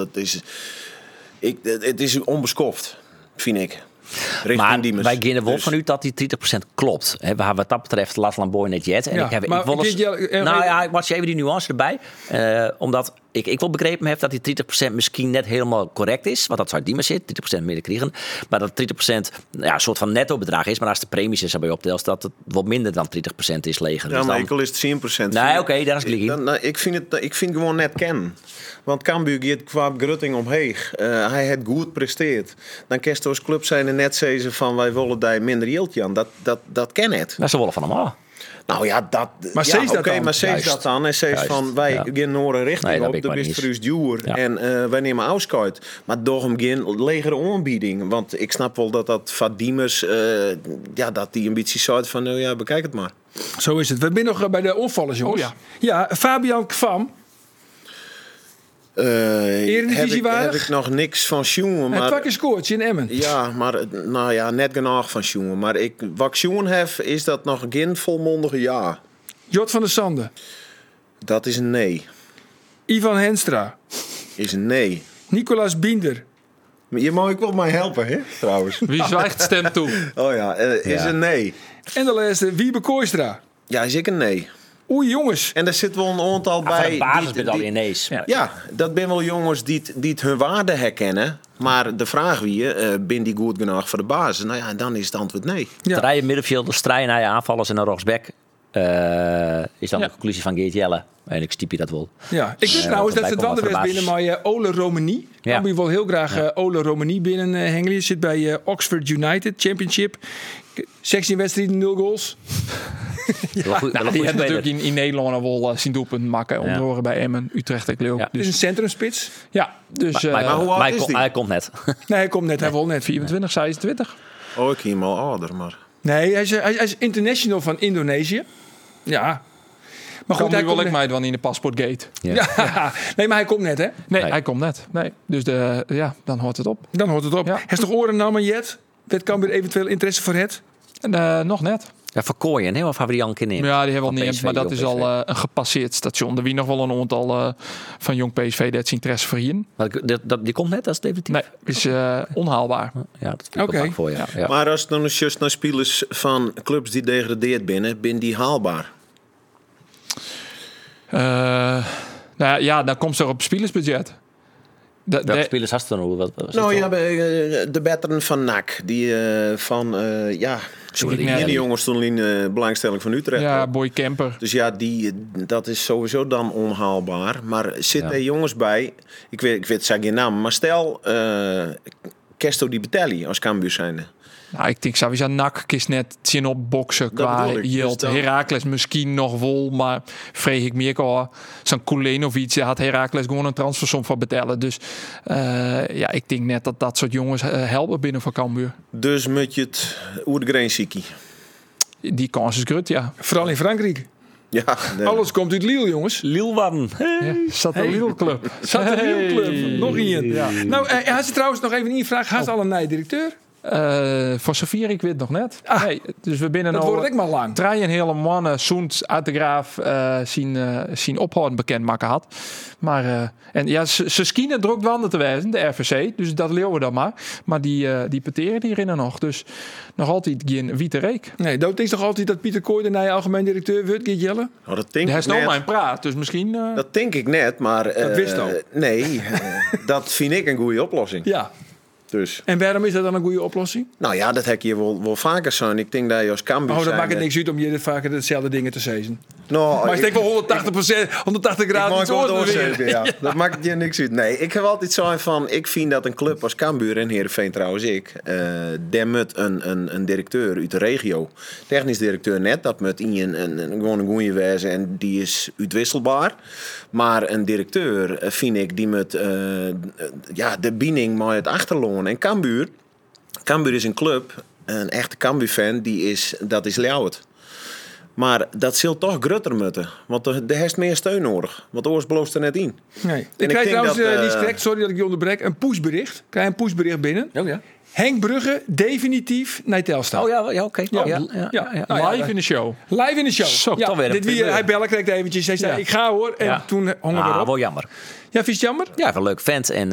het is onbeschoft, vind ik. Maar wij gaan wel vanuit dat die 30% klopt. We hebben wat dat betreft Laslan Boy net jet. En ja, ik heb maar ik was even die nuance erbij. Omdat ik wel begrepen heb dat die 30% misschien net helemaal correct is. Want dat zou die maar zitten, 30% meer krijgen. Maar dat 30% een soort van netto bedrag is. Maar als de premies is erbij optelt, dat het wat minder dan 30% is leger. Ja, dus maar dan... ik wil is het 10%. Nee, oké, daar is het liggen. Ik vind gewoon net kennen. Want Cambuur gaat qua Grutting omheeg. Hij heeft goed presteerd. Dan kan je als club zijn en net zeggen van wij willen daar minder jeeltje aan. Dat ken het. Maar ze willen van hem af. Nou ja, dat. Maar ja, dat dan? Maar zeg dat dan. En zeg van wij gaan naar een richting op. De best voor ons duur. Ja. En wij nemen afschuit. Maar door hem geen legere aanbieding. Want ik snap wel dat van Diemers dat die een beetje zei van nou ja, bekijk het maar. Zo is het. We zijn nog bij de onvallers, jongens. Oh ja, Fabian Kwam. Heb ik nog niks van Sjoen. Maar het is coach in Emmen. Ja, maar nou ja, net genoeg van Sjoen. Maar wat ik Sjoen heb, is dat nog geen volmondige ja. Jort van der Sande. Dat is een nee. Ivan Henstra. Is een nee. Nicolas Binder. Je mag wel mij helpen, hè? Trouwens. Wie zwijgt stem toe? Oh ja, is een nee. En de laatste, Wiebe Kooistra. Ja, is ik een nee. Oei, jongens. En er zit wel een aantal bij. Van de basis met al die nees. Ja, dat zijn wel jongens die het hun waarde herkennen. Maar de vraag wie ben die goed genoeg voor de basis? Nou ja, dan is het antwoord nee. Ja. Rijden middenvelders, strijden naar je aanvallers en een rechtsback. Is dan de conclusie van Geert Jelle. En ik stiep je dat wel. Ja, ik weet trouwens dat ze het wel weer binnen maar Ole Romani. Ja. Ik wil heel graag Ole Romani binnen hengelen. Je zit bij Oxford United Championship. 16 wedstrijden, 0 goals. Die hebben natuurlijk in Nederland wel zien doelpunten maken. Onder andere bij Emmen, Utrecht en Leeuw. Dus het is een centrumspits. Ja, dus... Maar hoe oud is die? Hij komt net. Nee, hij komt net. Hij wil net 24, 26. Oh, ik zie hem al ouder, maar... Nee, hij is international van Indonesië. Ja. Maar goed, hij wil ik mij dan in de paspoortgate. Ja. Nee, maar hij komt net, hè? Nee, hij komt net. Nee. Dus dan hoort het op. Dan hoort het op. Ja. Hij is toch oren namen jet? Wat kan weer eventueel interesse voor het? En, nog net. Ja, Verkooyen, hè? Of hebben die al een keer neemt? Ja, die hebben al niet, maar dat is al een gepasseerd station. Er wie nog wel een aantal van jong PSV dat interesse voor hier. Die komt net als definitief? Nee, is onhaalbaar. Ja, dat vind ik ook voor je. Ja. Maar als het dan eens just naar spelers van clubs die degradeerd ben die haalbaar? Nou ja, dan komt ze op spelersbudget. Welke spelers had je dan ook? Nou ja, de veteran van NAC. Die van, die jongens stonden in belangstelling van Utrecht. Ja, Boy Kemper. Dus ja, dat is sowieso dan onhaalbaar. Maar zitten er jongens bij, ik weet geen naam, maar stel, Kesto Di Betelli als Cambuur zijnde. Nou, ik denk sowieso NAC is net zien op boksen qua yield. Dus Heracles misschien nog wel, maar vreeg ik meer al zo'n Kulenovic had Heracles gewoon een transfersom van betalen. Dus ik denk net dat soort jongens helpen binnen van Cambuur. Dus moet je het oer de grens ziekie. Die kans is groot, ja. Vooral in Frankrijk. Ja, nee. Alles komt uit Lille, jongens. Lilwan. Zat een Lille club. Zat er Hey. Lille club. Nog een. Ja. Nou, had ze trouwens nog even een vraag. Had ze al een nieuwe directeur? Voor Sofie, ik weet het nog net. Ah, nee, dus we binnen Dat al wordt ik maar lang. 3 hele mannen Soent uit de Graaf zien ophouden bekend maken had. Maar en ja, ze skienen druk wanden te wijzen, de RVC. Dus dat leeuwen we dan maar. Maar die peteren die erin nog. Dus nog altijd geen witte reek. Nee, dat is toch altijd dat Pieter Kooi de nieuwe algemeen directeur wordt, Geert Jelle? Oh, dat denk Hij ik is nog net. mijn praat, dus misschien... Dat denk ik net, maar... Dat wist al. Nee, dat vind ik een goede oplossing. Ja. Dus, En waarom is dat dan een goede oplossing? nou ja, dat heb ik hier wel vaker zo. Ik denk dat je als Cambuur Oh, dat zijn, maakt het niks uit om je vaker dezelfde dingen te zeggen. Nou, Maar ik denk wel 180 graden Ik iets maak anders het weer. ja. Dat maakt je niks uit. Nee, ik heb altijd zo van... Ik vind dat een club als Cambuur en Heerenveen trouwens daar moet een directeur uit de regio. Technisch directeur net. Dat moet gewoon een goeie wezen en die is uitwisselbaar. Maar een directeur, vind ik, die moet de binding met het achterloon. En Cambuur is een club, een echte Cambuur-fan, dat is Ljouwert. Maar dat zult toch grutter moeten. Want er heeft meer steun nodig. Want oors belooft er net in. Nee. ik Ik krijg denk trouwens, dat, niet correct, sorry dat ik je onderbreek, een pushbericht. Ik krijg een pushbericht binnen. Oh ja. Henk Brugge definitief naar Telstar. Oh ja, oké. Ja. Oh, ja. Ja. Nou ja, Live in de show. live in de show. Zo, ja, toch weer een dit wie, primeur. hij bellen kreeg eventjes. Hij zei, Ja. ik ga hoor. En Ja. toen hongen we erop. wel jammer. Ja, vind je het jammer? Ja, wel leuk vent. En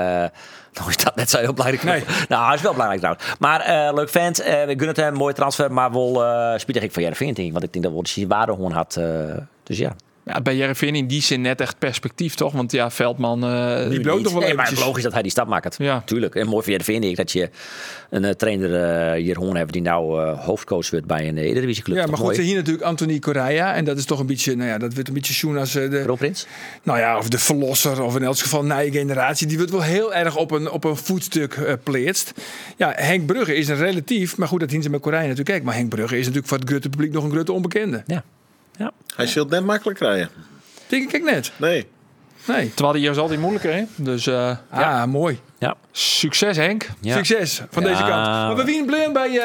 nou is dat net zo heel belangrijk. Nee. Nou, hij is wel belangrijk trouwens. Maar leuk vent. We gunnen het hem, een mooie transfer. Maar wel spietig ik van Heerenveen, denk ik. Want ik denk dat we de waarde gewoon had. Dus ja. Ja, bij Heerenveen in die zin net echt perspectief, toch? Want ja, Veldman... Die bloot toch wel Nee, maar eventjes. logisch dat hij die stap maakt. Ja. Tuurlijk. En mooi voor Heerenveen, denk ik, dat je een trainer hier gewoon hebt die nou hoofdcoach wordt bij een Eredivisieclub. Ja, maar Toch goed, mooi? hier natuurlijk Anthony Correa. En dat is toch een beetje, nou ja, dat wordt een beetje zoen als de... Kroonprins? Nou ja, of de verlosser, of in elk geval een nieuwe generatie. Die wordt wel heel erg op een voetstuk pleetst. Ja, Henk Brugge is een relatief, maar goed, dat zien ze met Correa natuurlijk. Kijk, maar Henk Brugge is natuurlijk voor het grote publiek nog een grote onbekende. Ja. Hij zult net makkelijk krijgen. Denk ik net. Nee. Nee. Terwijl die hier is altijd moeilijker, hè? Dus Ah, mooi. Ja. succes, Henk. Ja. Succes van Ja. deze kant. Maar we winnen blij bij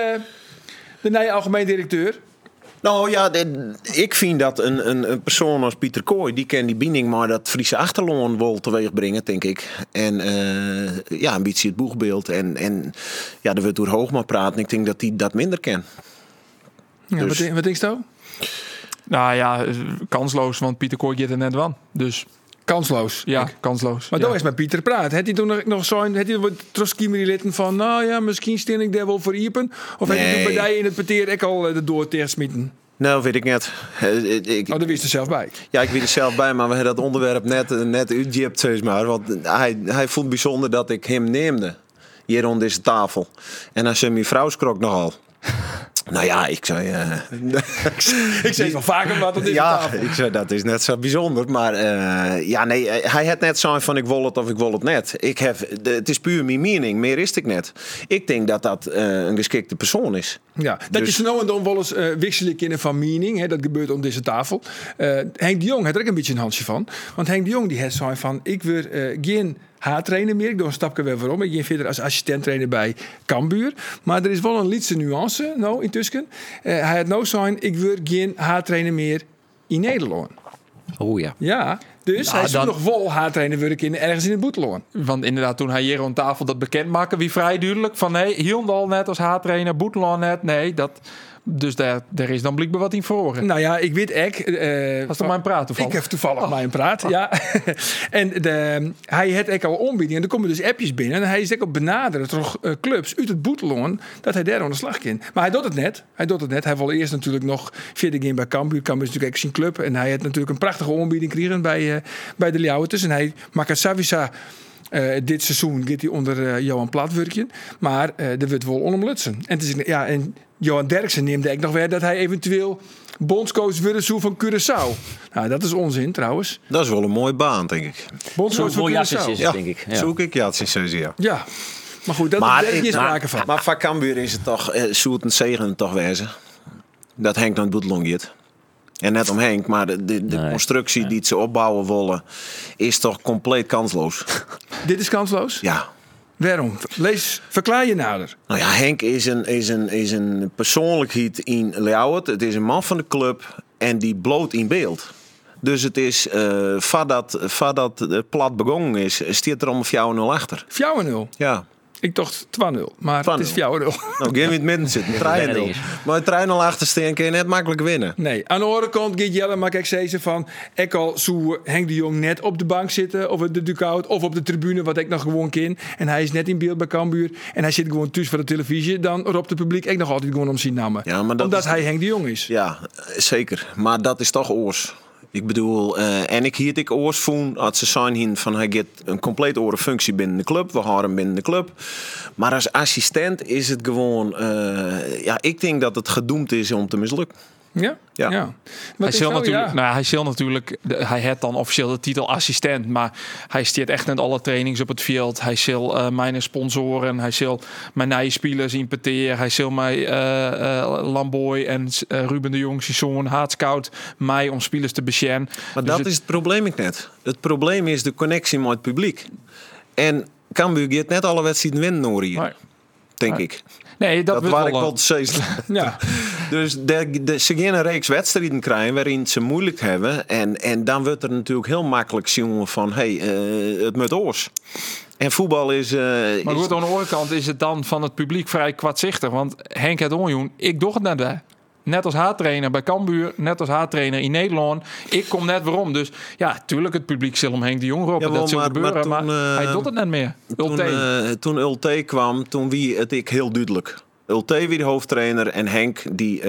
de nieuwe algemeen directeur. Nou ja, ik vind dat een persoon als Pieter Kooi, die kan die binding maar dat Friese achterloon wel teweeg brengen, denk ik. En een beetje het boegbeeld. En ja, er wordt door Hoogma praten. Ik denk dat hij dat minder kan. Ja, Dus- wat denk je nou? Nou ja, kansloos, want Pieter Kooi gaat er net van. Dus Kansloos. ja, kansloos. Maar ja. daar is met Pieter praat. Heeft hij toen nog zo'n, heeft hij wat Troskimeri-litten van, nou ja, misschien stel ik daar wel voor Iepen? Of heeft hij Nee. toen bij die in het peteer ook al de door tegen smitten? Nou, weet ik net. Oh, daar wist er zelf bij. Ja, ik weet er zelf bij, maar we hebben dat onderwerp net uitgejipt, zeg maar. Want hij vond bijzonder dat ik hem neemde. Hier rond deze tafel. En hij zei, mijn vrouw schrok nogal. Nou ja, ik zei... Ik zeg wel vaker wat op deze ja, tafel. ik zei, dat is net zo bijzonder. Maar hij had net zo van ik wil het of ik wil het net. Het is puur mijn mening, meer is ik net. Ik denk dat dat een geschikte persoon is. Ja, dat Dus- je nou en dan wel eens wisselen kunnen van mening. Hè, dat gebeurt om deze tafel. Henk de Jong heeft er ook een beetje een handje van. Want Henk de Jong die heeft zo van, ik wil geen H-trainer meer. Ik doe een stapje weer waarom. Ik ben verder als assistent-trainer bij Cambuur. Maar er is wel een lietse nuance nou intussen. Hij had nou zijn, ik wil geen H-trainer meer in Nederland. Oeh ja. Ja, dus Nou, hij zou dan- nog wel H-trainer willen kunnen ergens in het boeteloon. Want inderdaad, toen hij hier rond tafel dat bekend maakte, wie vrij duidelijk van nee, Hielendal net als H-trainer, Boetelan net, nee, dat... Dus daar is dan blijkbaar wat in verhoren. Nou ja, ik weet ek. Was toch mijn praat toevallig? Ik heb toevallig mijn praat, ja. En hij had ook al ombiedingen. Er komen dus appjes binnen. En hij is ook op benaderen door clubs uit het boeteloon dat hij daar aan de slag kan. Maar hij doet het net. Hij wil eerst natuurlijk nog verder gaan bij Cambuur. Cambuur is natuurlijk ook zijn club. En hij had natuurlijk een prachtige ombieding gekregen bij de Ljouwerters. En hij maakt Savisa. Dit seizoen gaat hij onder Johan Platwerkje. Maar er wordt wel onomlutsen. En, het is, ja, en Johan Derksen neemde ik nog weer dat hij eventueel bondscoach wilde zo van Curaçao. Nou, dat is onzin trouwens. Dat is wel een mooie baan, denk ik. Bondscoach Zo'n van jasjes Curaçao. is het, denk ik. Ja. zoek ik. Ja, het is sowieso. Ja. Ja, maar goed, dat Maar is er geen maar- sprake van. Maar van Cambuur is het toch, zoet en zegen toch wezen. Dat Henk naar het boetelong gaat. En net om Henk, maar de Nee. constructie die het ze opbouwen willen, is toch compleet kansloos. Dit is kansloos? Ja. Waarom? Verklaar je nader. Nou ja, Henk is een persoonlijkheid in Leeuwarden. Het is een man van de club en die bloot in beeld. Dus het is, voordat het plat begonnen is, staat er om 4-0 achter. 4-0? Ja. Ik dacht 2-0, maar het is 4-0. Nou, geen in het midden zitten. 3-0. Maar 3-0 achterstaan kun je net makkelijk winnen. Nee, aan de andere kant gaat Jelle, maar ik zei ze van... Ik al zou Henk de Jong net op de bank zitten, of op de dugout, of op de tribune, wat ik nog gewoon ken. En hij is net in beeld bij Cambuur. En hij zit gewoon thuis voor de televisie. Dan roept het publiek ik nog altijd gewoon om zijn namen. Ja, maar omdat hij Henk de Jong is. Ja, zeker. Maar dat is toch oors. Ik bedoel, en ik hield ik oors voel als ze zijn van hij gaat een compleet andere functie binnen de club. We houden hem binnen de club. Maar als assistent is het gewoon, ik denk dat het gedoemd is om te mislukken. Ja? Ja. Hij zal natuurlijk, hij heeft dan officieel de titel assistent, maar hij steert echt net alle trainings op het veld. Hij zal mijn sponsoren, hij zal mijn nieuwe spelers importeren, hij zal mij Lamboy en Ruben de Jong, zijn zoon, Hartscout, mij om spelers te beschermen. Maar dus dat is het probleem ik net. Het probleem is de connectie met het publiek. En Cambuur gaat net alle wedstrijden winnen hoor hier. Denk ik. Nee, dat waar ik wel te zeggen. Ja. Dus ze gaan een reeks wedstrijden krijgen waarin ze moeilijk hebben. En dan wordt er natuurlijk heel makkelijk zien van het moet oors. En voetbal is... maar goed, aan de andere kant is het dan van het publiek vrij kwartzichtig. Want Henk het onjoen, ik doe het net bij. Net als haattrainer bij Cambuur, net als haattrainer in Nederland. Ik kom net waarom. Dus ja, tuurlijk, het publiek zal om Henk de Jong roepen. Dat zal gebeuren, maar hij doet het net meer. Toen Ulte kwam, toen wie het ik heel duidelijk. Ulte wie de hoofdtrainer en Henk die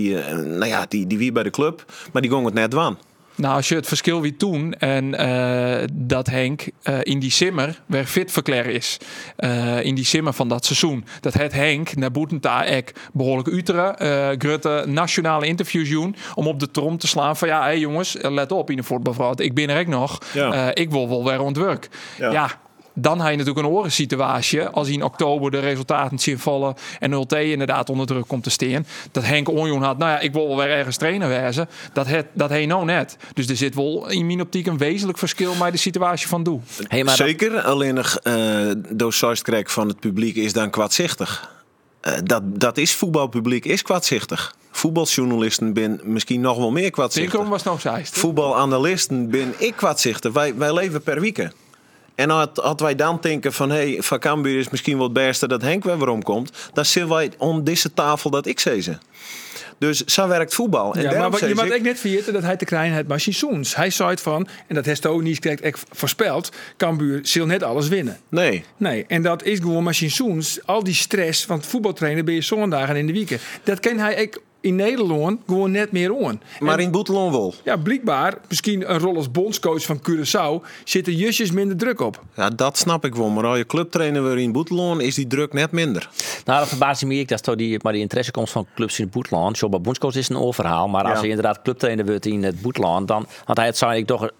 wie bij de club. Maar die gong het net waan. Nou, als je het verschil wie toen en dat Henk in die simmer weer fit verklaren is. In die simmer van dat seizoen. Dat het Henk naar Boetenta ek behoorlijk uteren. Grutte nationale interviews doen om op de trom te slaan van hey jongens, let op in de voetbalvrouw. Ik ben er ook nog. Ja. Ik wil wel weer aan het werk. Ja. Dan heb je natuurlijk een oren-situatie als in oktober de resultaten zien vallen en Ulte inderdaad onder druk komt te staan. Dat Henk onjoen had, ik wil wel weer ergens trainer wezen. Dat hij nou net. Dus er zit wel in mijn optiek een wezenlijk verschil met de situatie van Doe. Zeker, alleen nog doorsaarskrek van het publiek is dan kwaadzichtig. Dat is voetbalpubliek is kwaadzichtig. Voetbaljournalisten ben misschien nog wel meer kwaadzichtig. Was nog zeist. Voetbalanalisten ben ik kwaadzichtig. Wij leven per weekend. En als wij dan denken van van Cambuur is misschien wel het beste dat Henk weer waarom komt, dan zitten wij om deze tafel dat ik ze. Dus zo werkt voetbal. En maar je mag ik net vergeten dat hij te krijgen het machines. Hij zei het van, en dat heeft hij ook niet correct voorspeld, Cambuur zal net alles winnen. Nee. En dat is gewoon machines. Al die stress van het voetbaltrainen ben je zondagen in de weekend. Dat kan hij ook in Nederland gewoon net meer aan. Maar in Boeteloon wel. Ja, blijkbaar, misschien een rol als bondscoach van Curaçao, zit er justjes minder druk op. Ja, dat snap ik wel. Maar als je clubtrainer weer in Boeteloon, is die druk net minder. Nou, dat verbaast me niet dat die interesse komt van clubs in Boeteloon. Zo bij bondscoach is een oververhaal. Maar als hij inderdaad clubtrainer wordt in het Boeteloon, dan had hij het zijn ik toch...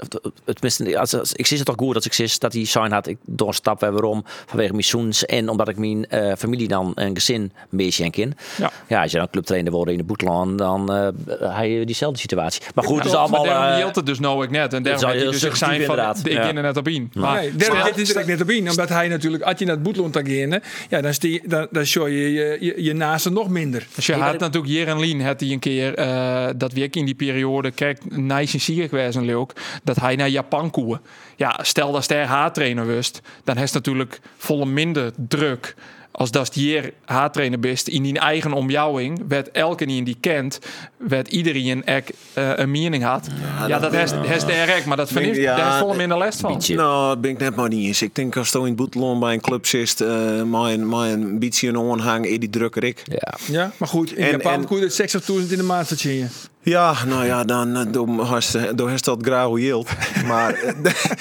Ik zie het toch goed als ik zie dat hij zijn had. Ik door een stap waarom vanwege mijn zoons en omdat ik mijn familie dan een gezin een beetje ken. Ja, als je dan clubtrainer wordt in de Boeteloon, dan heb je diezelfde situatie. Maar goed, het is allemaal... Maar daarom hield het dus nou ik net. En daarom heb je dus ik zijn van... Ik ging er net op in. Nee, daarom dit is er net op in. Omdat hij natuurlijk, als je naar het Boeteloon gaat gaan, dan show je naasten nog minder. Dus je had natuurlijk Jeren Lien had hij een keer dat week in die periode kijk nice en ziek geweest en leuk dat hij naar Japan koe. Ja, stel dat hij haattrainer wist, dan heeft natuurlijk volle minder druk. Als dat hier haattrainer bent in die eigen omjouwing, werd elke die die kent, werd iedereen een mening had. Ja, dat is direct, maar dat vind ik daar is volle minder last van. Nou, dat ben ik net maar niet eens. Ik denk als je in het Boeteloon bij een club zit, een beetje een aanhang, die drukker ik. Ja, maar goed, in Japan koe je het 60.000 in de maand verdienen. Ja, nou ja, dan door dat graag hield. Maar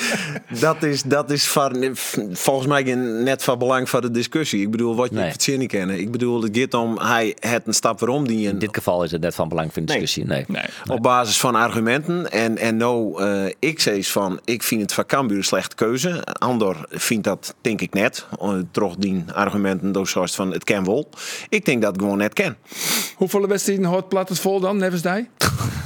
dat is volgens mij net van belang voor de discussie. Ik bedoel, wat je het zin niet kennen. Ik bedoel, het gaat om, hij het een stap waarom die... In dit geval is het net van belang voor de discussie. Nee. Op basis van argumenten. En nou, ik zei van, ik vind het van Cambuur een slechte keuze. Andor vindt dat, denk ik net. Toch die argumenten door zoals van, het kan wel. Ik denk dat het gewoon net kan. Hoeveel wedstrijden houdt Plat het vol dan, nevens die?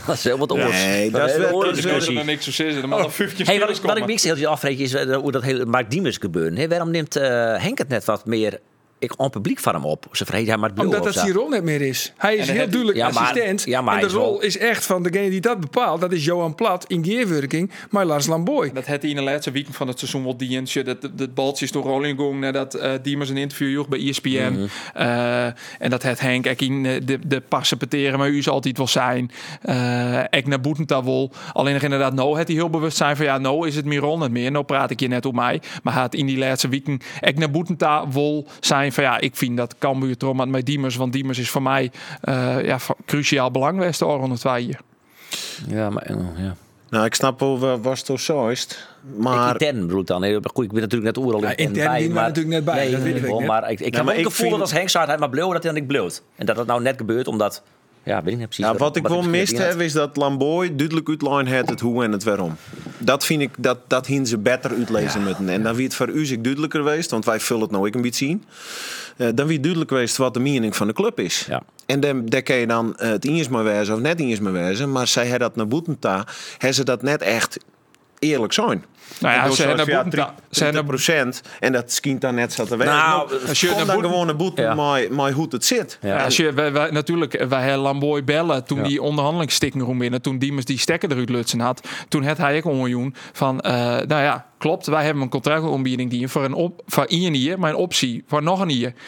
Dat is heel wat oors. Nee, dat is wel... Dus er er niks zo zitten. Maar dan 15 Hey, spelers wat ik komen. me heel erg afvraag is hoe dat hele Mark Diemers gebeuren. Hey, waarom neemt Henk het net wat meer on publiek van hem op? Ze vragen hij maar Omdat dat zijn rol net meer is. Hij is En heel het- duidelijk ja, maar- assistent. ja, maar en hij de is rol wel- is echt van degene die dat bepaalt. Dat is Johan Plat in gearwerking met Lars Lamboy. Dat had hij in de laatste week van het seizoen wel die dat baltje is door rolling ging nadat Diemers een interview joeg bij ESPN. En dat had Henk ook in de passen peteren, maar u is altijd wel zijn. Ik naar Boetenta wel. Alleen nog inderdaad, nou had hij heel bewust zijn van ja, nou is het meer rol niet meer. Nou praat ik je net op mij. Maar hij had in die laatste weken ik naar Boetenta wel zijn van ja, ik vind dat Cambuur trom met Diemers, want Diemers is voor mij van cruciaal belang de onder 2 hier. Ja, maar ja. Nou, ik snap wel was het zo is. Maar... Intern bedoel ik dan. Goed, ik ben natuurlijk net oerlijk intern die waren natuurlijk net bij, dat weet ik wel, net. maar ik heb maar ook het ik gevoel vind- dat als Henk zei, hij maar bleef, dat hij dan niet bleef. En dat nou net gebeurt, omdat... Ja, weet ik niet precies. Ja, wat ik wel misschien mist niet had. heb, is dat Lamboy duidelijk uitline had het hoe en het waarom. Dat vind ik, dat hien ze beter uitlezen moeten. En dan wie het voor u zich duidelijker geweest, want wij vullen het nou ook een beetje zien. Dan wie duidelijk geweest wat de mening van de club is. Ja. En daar kan je dan het eens maar wezen of net eens maar wezen. Maar zij had dat naar Boetenta, hebben ze dat net echt eerlijk zijn. Nou ja, En ze hebben zoals, naar Boetenta- 30% en dat skient dan net zo te wezen. Nou, als je Kom naar dan Boeten- gewoon naar Boeten Ja. maar hoe het zit. Ja. Ja, als je, wij natuurlijk, wij hebben Lamboy bellen toen die onderhandelingsstikken erom binnen, toen Diemers die stekker eruit lutsen had, toen had hij ook een miljoen van, nou ja, klopt, wij hebben een contractontbieding die voor voor 1 jaar, maar een optie voor nog een jaar.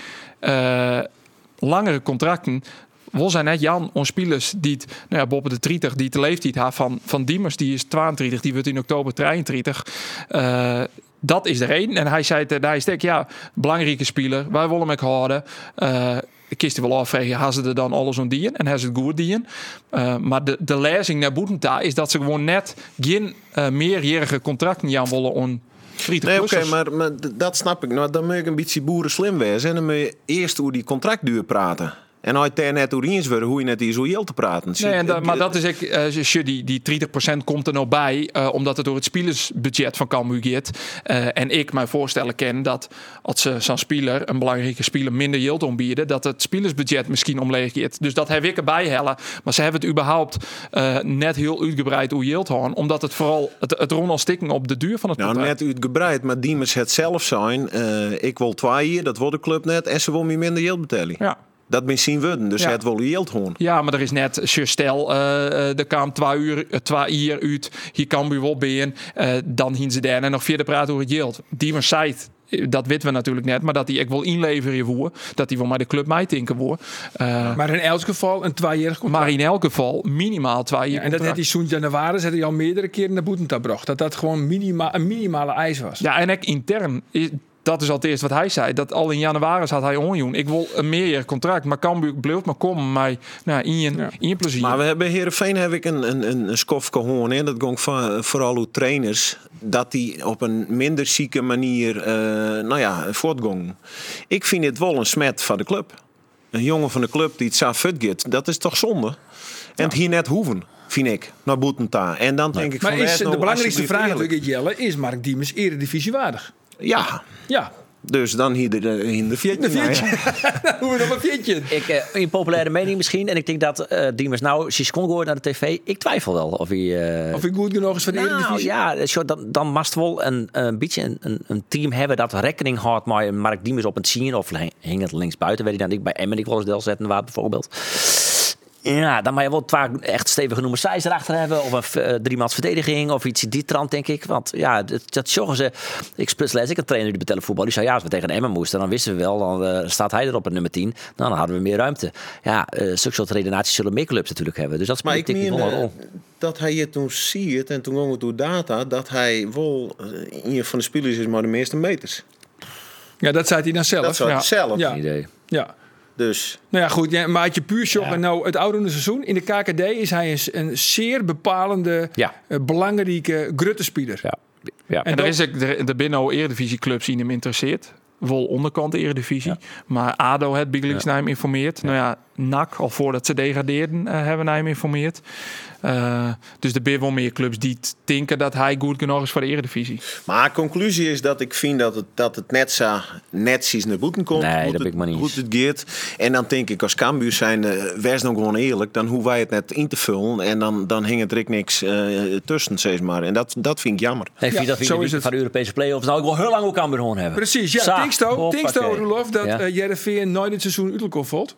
Langere contracten. Wel zijn net Jan, ons spelers die het, nou ja, boven de 30, die de leeftijd had van Diemers, die is 32, die wordt in oktober 33. Dat is de reden. En hij zei, daar steek, ja, belangrijke speler, wij willen hem ook houden. Ik kies er wel afvragen, gaan ze er dan alles om dienen en hebben ze het goed dienen. Maar de lezing naar Boetenta is dat ze gewoon net geen meerjarige contracten Jan willen on. Nee, oké, maar dat snap ik. Nou, dan moet ik een beetje boeren slim wezen. En dan moet je eerst over die contractduur praten. En als je het net over eens wordt, hoe je net zo heel te praten. Nee, en maar dat is ik, die 30% komt er nou bij, omdat het door het spelersbudget van Cambuur gaat. En ik mij voorstellen ken dat als ze zo'n speler, een belangrijke speler, minder yield ontbieden, dat het spelersbudget misschien omleeg gaat. Dus dat heb ik erbij hellen. Maar ze hebben het überhaupt net heel uitgebreid hoe yield houden, omdat het vooral het rond al stikken op de duur van het nou, contract. net uitgebreid, maar Diemers het zelf zijn. Ik wil 2 jaar, dat wordt de club net. En ze wil me minder yield betalen. Ja. Dat misschien worden, dus Ja. het wil yield gewoon. Ja, maar er is net, stel, er kwam 2 uur uit, hier Cambuur wel bij dan hien ze daar en nog verder praten over het yield. Diemers zei het, dat weten we natuurlijk net, maar dat hij ik wil inleveren voor, dat hij wel maar de club mij tinken wordt. Maar in elk geval een 2-jarig contract. Maar in elk geval minimaal 2 jaar. Ja, en dat had die Soentje Navarre had hij al meerdere keren naar Boetenta gebracht. Dat gewoon een minimale eis was. Ja, en ik intern. Dat is al het eerste wat hij zei. Dat al in januari had hij onjoen. Ik wil een meerjarig contract. Maar Cambuur bleef maar komen. Maar nou, in je plezier. Maar we hebben Heerenveen heb ik een skofke gehoord. En dat ging vooral hoe trainers. Dat die op een minder zieke manier voortgong. Ik vind dit wel een smet van de club. Een jongen van de club die het zo fut gaat. Dat is toch zonde? En het hier net hoeven. Vind ik, naar Boetenta. En dan denk ik Maar van... is wees de nou belangrijkste alsjeblieft vraag eerlijk. natuurlijk, Jelle, is Mark Diemers eredivisie waardig? Ja, Ja, dus dan hier de vierde. hoe we nog een viertje. Ik, een populaire mening misschien. En ik denk dat Diemers nou, ze kon gooien naar de tv. Ik twijfel wel of hij... Of ik goed genoeg is voor de Nou eredivisie? ja, dan mast wel een beetje een team hebben dat rekening houdt met Mark Diemers op het zien. Of hing het links buiten, weet ik dan. Ik bij Emmen ik wel eens deel zetten waar bijvoorbeeld. Ja, dan mag je wel 2 echt stevige nummers erachter hebben. Of een 3-mans verdediging. Of iets in die trant, denk ik. Want ja, dat zorgen ze. Ik een trainer die betellen voetbal. Die zei ja, als we tegen Emmen moesten, dan wisten we wel. Dan staat hij er op het nummer 10. Dan hadden we meer ruimte. Ja, zulke soort redenaties zullen meer clubs natuurlijk hebben. Dus dat is Maar ik denk wel een meen rol. dat hij het toen ziet. En toen ging het door data. Dat hij wel een van de spelers is maar de meeste meters. Ja, dat zei hij dan zelf. Dat zou hij zelf. Ja. Geen idee. Ja. Dus Nou ja, goed. Ja, maar had je puur joggen, nou, het oude seizoen in de KKD is hij een zeer bepalende, Ja. belangrijke gruttenspeler. Ja. Ja. En dat- er is ook de binnen Eredivisieclubs die hem interesseert. wel onderkant de Eredivisie. Ja. Maar ADO had Big Leagues naar hem informeerd. Nou ja, NAC, al voordat ze degradeerden, hebben naar hem informeerd. Dus er zijn wel meer clubs die denken dat hij goed genoeg is voor de Eredivisie. Maar conclusie is dat ik vind dat het net zo netjes naar boeten komt. Nee, dat ben ik maar niet. Goed het geeft. En dan denk ik als Cambuur zijn, wees dan gewoon eerlijk. Dan hoeven wij het net in te vullen. En dan hing het er niks tussen, zeg maar. En dat vind ik jammer. Ik vind dat van de Europese play-offs nou ik wil heel lang ook Cambuur gewoon hebben. Precies, ja. Tinksto, Roelof, dat Heerenveen nooit het seizoen Utelkoff valt.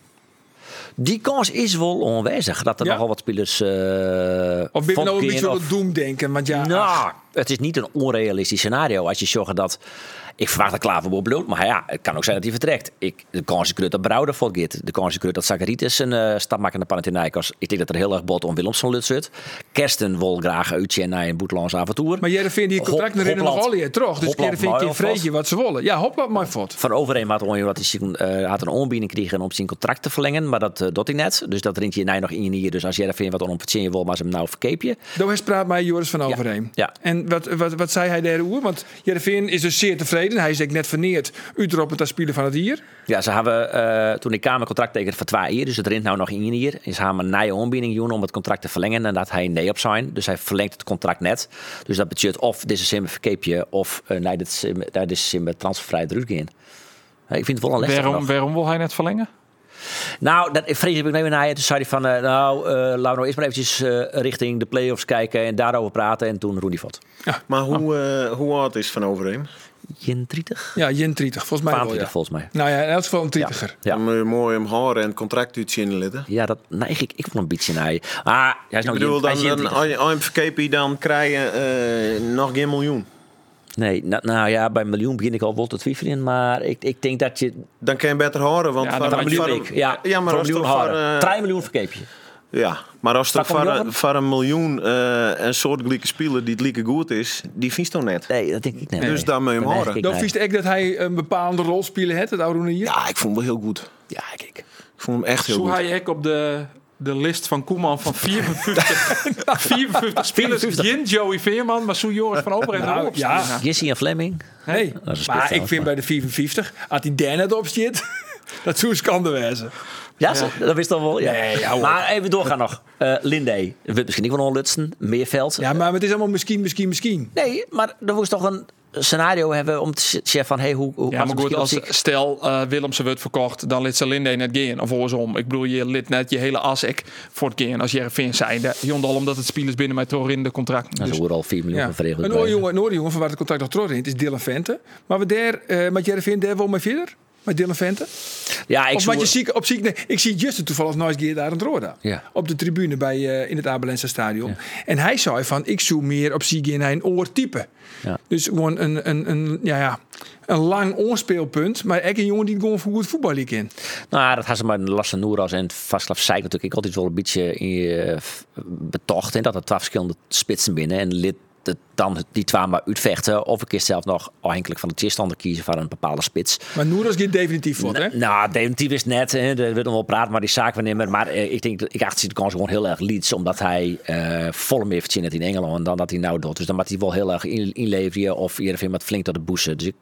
Die kans is wel onwijzig. Dat er nogal wat spelers... of ben je nou een beetje op doemdenken? Want het is niet een onrealistisch scenario. Als je zorgt dat... Ik verwacht dat Klaver bloot, maar ja, het kan ook zijn dat hij vertrekt. De kans is groot dat Brouwer volgt. De kans is groot dat Zakaritis een stap maakt naar Panathinaikos. Ik denk dat er heel erg bot om Willemson Lutzut. Kersten wil graag uit naar een boetelands avontuur. Maar Heerenveen die contract nog nog al je terug. Dus Heerenveen kan vreetje wat ze willen. Ja, Hopland maar voort. Van Overeem had een onbieding gekregen om zijn contract te verlengen, maar dat doet hij net. Dus dat rint je nog in hier. Dus als Heerenveen wat onopverzin wil, maar ze hem nou verkeep je. Daar praat mij Joris van Overeem. Ja. En wat zei hij daarover? Want Heerenveen is dus zeer tevreden. Hij is net verneerd. Utrecht met spelen van het hier. Ja, ze hebben toen ik kamercontract tekende voor 2 jaar. Dus het rint nou nog 1 jaar. En ze hebben een nieuwe aanbieding doen om het contract te verlengen. En dat hij nee op zijn. Dus hij verlengt het contract net. Dus dat betekent of deze simmer verkeep je of naar deze simmer transfervrij eruit gaan. Ik vind het wel een lastig. Waarom wil hij net verlengen? Nou, dat vrees ik even naar je. Toen zei hij van, laten we nou eerst maar eventjes richting de play-offs kijken en daarover praten. En toen Rooney valt. Ja, maar hoe oud is Van Overeem? Jen 30? Ja, Jen 30, volgens mij wel, ja. Volgens mij. Nou ja, in elk geval een 30er. Ja. Mooi hem horen en contract uitzien. Ja, dat neig ik wel een beetje naar je. Ik bedoel, als je verkeep dan krijg je nog geen miljoen. Nee, nou ja, bij een miljoen begin ik al wel te twijfelen, maar ik denk dat je... Dan kan je beter horen, want... Ja, maar als je voor 3 miljoen verkeep je. Ja, maar als er voor een miljoen een soort gelijke speler die het lieke goed is, die vies toch net? Nee, dat denk ik niet. Dus daar moet je hem horen. Dan vies ik dat hij een bepaalde rol spelen heeft, het oude hier? Ja, ik vond hem wel heel goed. Ja, kijk. Ik vond hem echt heel zo goed. Zo hij ik op de list van Koeman van 54 spelers. Geen Joey Veerman, maar zo Joris van Overeem erop. Ja, Jesse en Fleming. Nee, maar ik vind bij de 54, als hij daar net op zit, dat zou schande wezen. Ja, dat wist dan wel. Ja. Nee, maar even doorgaan nog. Lindey, wordt misschien niet van onlutsen. Meerveld. Ja, maar het is allemaal misschien. Nee, maar er moest toch een scenario hebben om te zeggen van hoe ja, maar goed, als stel Willemsen wordt verkocht, dan liet ze Lindey net gaan. Of andersom. Ik bedoel, je lid net je hele asek voor het gaan als Heerenveen zijnde. Jondal omdat het spelers binnen mij toch in de contract. Nou, ze worden al 4 miljoen verregeld. Een oorjongen van waar het contract nog terug in is Dylan Vente. Maar we daar met Heerenveen daar wel mee verder. Met Dylan Vente? Ja, ik zie Justin toevallig nooit keer daar aan het Roda. Ja. Op de tribune in het Abelense stadion. Ja. En hij zei van, ik zoek meer op ziek in een oortype. Ja. Dus gewoon een lang oorspeelpunt. Maar echt een jongen die gewoon goed voetballen in. Nou, dat had ze maar Lasse Noeras en Vaslav Sijk natuurlijk. Ik altijd wel een beetje betocht. En dat er 12 verschillende spitsen binnen. En lid dan die 2 maar uitvechten. Of een keer zelf nog afhankelijk van de tegenstander kiezen voor een bepaalde spits. Maar Noeras gaat definitief voor, hè? Nou, definitief is net. Er wordt nog wel praten, maar die zaak we nemen. Maar ik denk dat ik achter de kans gewoon heel erg Leeds. Omdat hij volle meer verdient in Engeland dan dat hij nou doet. Dus dan moet hij wel heel erg inleveren. Of Heerenveen met flink door de boezen. Dus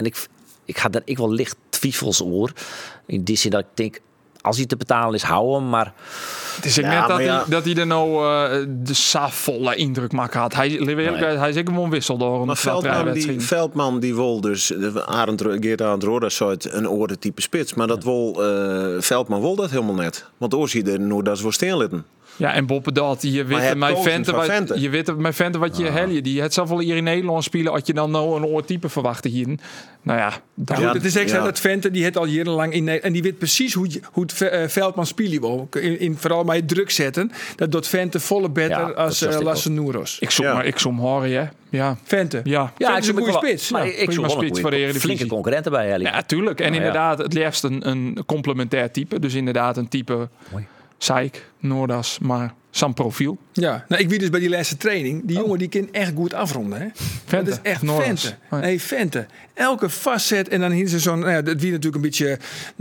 ik wel licht twijfels oor. In die zin dat ik denk, als hij te betalen is, hou hem. Maar het is net dat hij er nou de volle indruk maakt had. Hij is ook gewoon wissel door een Veldman die wil dus Geert Arend Roda soort een oorde type spits. Maar dat Veldman wil dat helemaal net. Want oors je er nu dat is voor steenlitten. Ja, en boppen dat. Je weet mijn venten wat je helje. Die het zelf wel hier in Nederland spelen. Als je dan nou een oortype verwachten hier. Nou ja. Het is echt dat Vente die het al jarenlang in Nederland. En die weet precies hoe het Veldman spelen wil. Vooral bij druk zetten. Dat doet Vente volle beter als Lasse Noeros. Ik zoek hem horen, hè. Ja. Vente. Ja, Vente is een goede spits. Maar ik zoek wel een goede flinke concurrenten bij Helly. Ja, tuurlijk. En inderdaad, het liefst een complementair type. Dus inderdaad een type Saik, Noordas, maar zijn profiel. Ja, nou, ik weet dus bij die laatste training, die jongen die kan echt goed afronden. Hè? Vente. Dat is echt Noordas. Vente. Nee, Vente. Elke facet en dan hier ze zo'n, dat wie natuurlijk een beetje,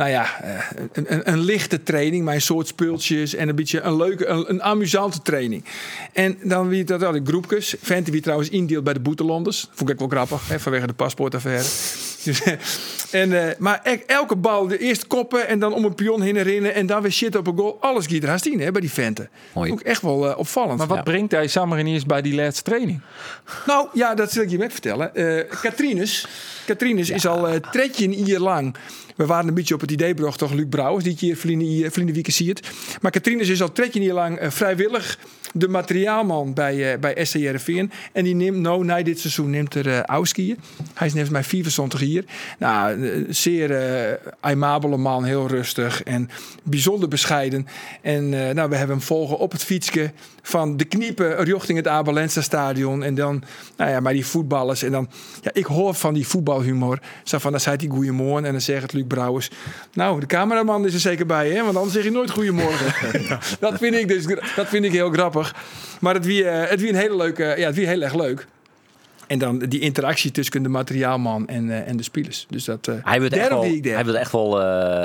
een lichte training, maar een soort speeltjes en een beetje een leuke, een amusante training. En dan wie dat die groepjes. Vente wie trouwens indeelt bij de Boetelanders. Vond ik wel grappig, hè, vanwege de paspoortaffaire. Dus, maar elke bal, de eerste koppen en dan om een pion heen en rennen en dan weer shit op een goal. Alles giet er haast in, hè, bij die venten. Mooi. Ook echt wel opvallend. Maar wat brengt hij samen eerst bij die laatste training? Nou, ja, dat zal ik je net vertellen. Katrines is al 13 jaar lang. We waren een beetje op het idee gebracht, toch, Luc Brouwers, die hier vrienden weekend ziet. Maar Katrines is al 13 jaar lang vrijwillig de materiaalman bij SC Heerenveen. En die neemt na dit seizoen neemt er Auskiën. Hij is net mij 24 hier. Nou, zeer aimabele man, heel rustig en bijzonder bescheiden. En we hebben hem volgen op het fietsje van de Kniepen richting het Abelense stadion. En dan, maar die voetballers. En dan, ik hoor van die voetbalhumor. Zo van, dan zei hij goeiemorgen en dan zegt het Luc Brouwers. Nou, de cameraman is er zeker bij, hè? Want anders zeg je nooit goeiemorgen. Dat vind ik heel grappig. Maar het wie een hele leuke, het wie heel erg leuk. En dan die interactie tussen de materiaalman en de spelers. Dus dat. Hij wil echt wel.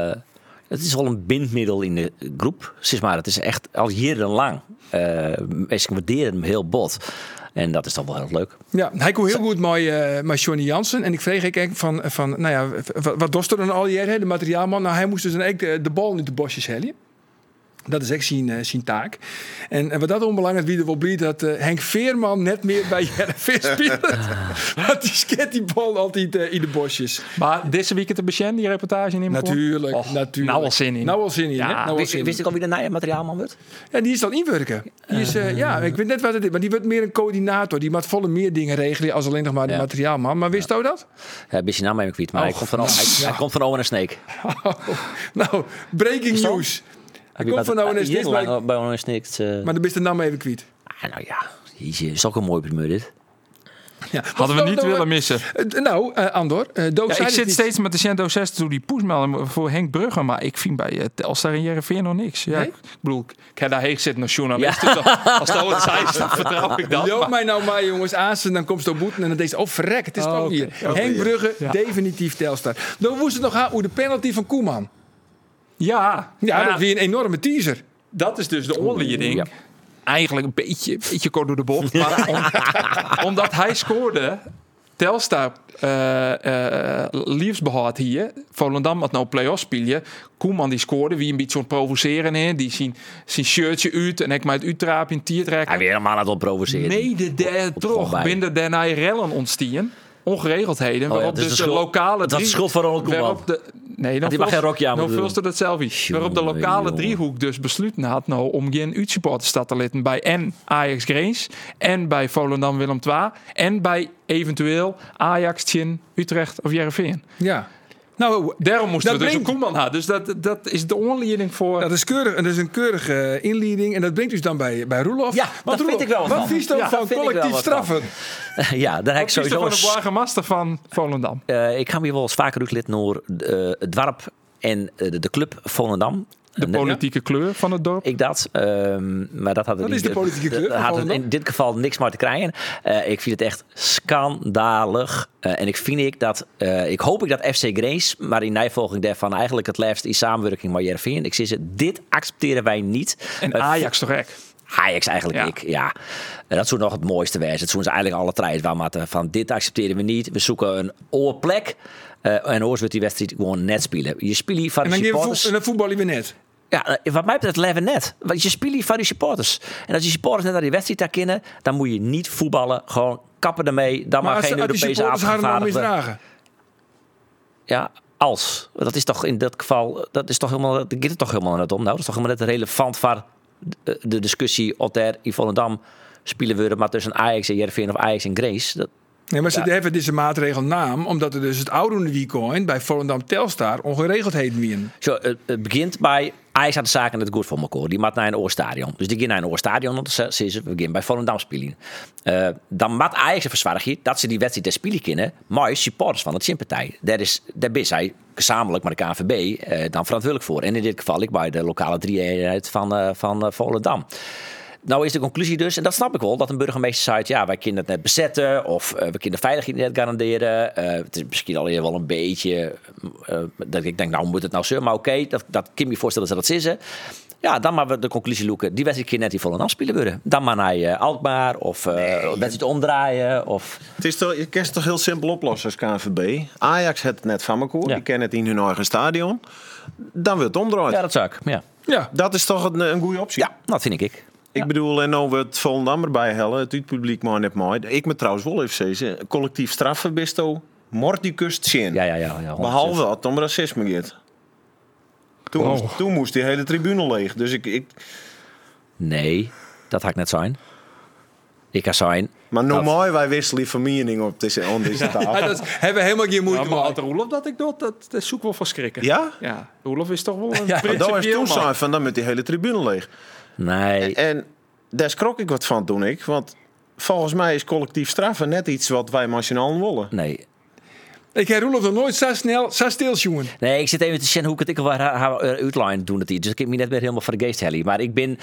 Het is wel een bindmiddel in de groep. Zeg maar, het is echt al jarenlang. Mensen waarderen hem heel bot. En dat is toch wel heel leuk. Ja, hij kon heel goed met Johnny Jansen. En ik vreeg van wat dost er dan al jaren, de materiaalman? Nou, hij moest dus de bal in de bosjes helien. Dat is echt zijn taak. En wat dat onbelangrijk wie er wel blijft, dat Henk Veerman net meer bij Heerenveen speelt. Want die sket die bal altijd in de bosjes. Maar deze week te besjen, die reportage in Natuurlijk. Nou al zin in. Ja. Wist ik al wie de nieuwe materiaalman wordt? Ja, die is dan inwerken. Die is, ik weet net wat het is, maar die wordt meer een coördinator. Die moet volle meer dingen regelen als alleen nog maar de materiaalman. Maar wist u dat? Ja, beetje naam heb ik niet, maar hij komt van Owen en Sneek. Nou, breaking news. Ik kom van Owen en Sneek. Bij Owen en Sneek. Maar dan ben je de naam even kwijt. Nou ja, hier is ook een mooi primeur dit. Ja, hadden we niet willen missen. Andor. Ik zit steeds met de Cento 6 door die poesmelden voor Henk Brugge. Maar ik vind bij Telstar en Heerenveen nog niks. Ja, nee? Ik bedoel, ik heb daar heen zitten als journalist. Ja. Dus als dat wat zij is, dan vertrouw ik dat. Loop mij nou maar, jongens, Aasen, dan komt ze op boeten. En dan deze, verrek, het is toch hier. Henk Brugge, definitief Telstar. Dan moest het nog gaan hoe de penalty van Koeman. Ja, dat weer een enorme teaser. Dat is dus de onleiding. Ja. Eigenlijk een beetje kort door de bocht. Maar omdat hij scoorde, Telstar liefst hier. Volendam had nou play-off spelen. Koeman die scoorde, wie een beetje zo'n provoceren in. Die zijn shirtje uit en ik mij het uittraap in tiertrek. Hij weer helemaal aan het provoceren. Mede der toch binnen daarna rellen ontstien. Ongeregeldheden. Waarop dus de lokale dat is schuld van Ronald Koeman. Die mag geen rokje aan doen. Vulste dat zelf. Waarop de lokale driehoek dus besloten had om geen uitsupporters te laten bij en Ajax Grains en bij Volendam Willem II en bij eventueel Ajax, Tjen, Utrecht of Heerenveen. Ja. Nou, daarom moesten we dus een Koeman hebben. Dus dat is de onleiding voor... Dat is keurig. En dat is een keurige inleiding. En dat bringt dus dan bij Roelof. Ja, dat vind ik wel. Wat vies dan van collectief straffen? Ja, daar heb ik sowieso... Wat vies van de burgemeester van Volendam? Ik ga me wel eens vaker uitlid naar het dorp en de club Volendam. De politieke kleur van het dorp? Ik dat. Maar dat had het Wat is de politieke kleur? Had het in dit geval niks meer te krijgen. Ik vind het echt schandalig. En ik hoop dat FC Grace, maar in navolging daarvan eigenlijk het liefst in samenwerking met Heerenveen. Ik zeg dit accepteren wij niet. En Ajax toch echt? Ajax eigenlijk, ja. Dat zou nog het mooiste wezen. Het zou ze eigenlijk alle strijd van dit accepteren we niet. We zoeken een oorplek. En oors wordt die wedstrijd gewoon net spelen. Je speelt van de supporters. En dan voetbal je weer net. Ja, wat mij betreft leven net. Want je speelt van die supporters. En als die supporters net naar die wedstrijd kennen, dan moet je niet voetballen. Gewoon kappen ermee. Dan maar geen Europese afgevaardigden. Ja, als. Dat is toch in dat geval, dat gaat het toch helemaal net om. Nou, dat is toch helemaal net relevant voor de discussie of er in Volendam spelen we maar tussen Ajax en Heerenveen of Ajax en Grace. Nee, maar ze hebben deze maatregel naam, omdat er dus het oude weekend bij Volendam Telstar ongeregeldheden wien. Zo, het begint bij Ajax had de zaken net goed voor elkaar. Die moet naar een oorstadion. Dus die gaan naar een oorstadion. Want ze beginnen bij Volendam spelen. Dan moet Ajax verzorgen dat ze die wedstrijd te spelen kunnen. Maar supporters van het Sympathij. Daar is hij gezamenlijk met de KNVB dan verantwoordelijk voor. En in dit geval ik bij de lokale drie-eenheid van Volendam. Nou is de conclusie dus, en dat snap ik wel, dat een burgemeester zei, ja, wij kunnen het net bezetten of we kunnen de veiligheid net garanderen. Het is misschien al wel een beetje, dat ik denk, nou moet het nou zo, maar oké, dat kan je me voorstellen dat ze dat zeggen. Ja, dan maar we de conclusie loeken. Die wedstrijd keer net die volle afspelen worden. Dan maar naar Alkmaar of wedstrijd omdraaien. Of... Het is toch, je kan het toch heel simpel oplossen als KNVB. Ajax heeft het net van elkaar. Ja. Die kennen het in hun eigen stadion. Dan wil het omdraaien. Ja, dat zou ik. Ja. Ja. Dat is toch een goede optie? Ja, dat vind ik. Ik bedoel, en nou we het Volendam erbij hellen, het publiek maar net mooi. Ik me trouwens wel even zeggen, collectief straffen bisto, mordicus tjen. Ja. Behalve dat het om racisme gaat. Toen moest die hele tribune leeg. Dus ik Nee, dat had ik net zijn. Ik ga zijn. maar normaal wij wisselen van mening op deze tafel. Ja, dat hebben we helemaal geen moeite Maar mee. had Roelof dat ik dat zoek wel verschrikken. Ja? Ja, Roelof is toch wel een Ja, Maar dat was principieel toen man. zijn van dan met die hele tribune leeg. Nee. En daar schrok ik wat van toen ik. Want volgens mij is collectief straffen net iets wat wij nationaal willen. Nee. Ik heb Roelof nog nooit zo snel, zo stil jongen. Nee, ik zit even te zien hoe ik het uitline doen. Dus ik heb me net weer helemaal voor de geest helly. Maar ik ben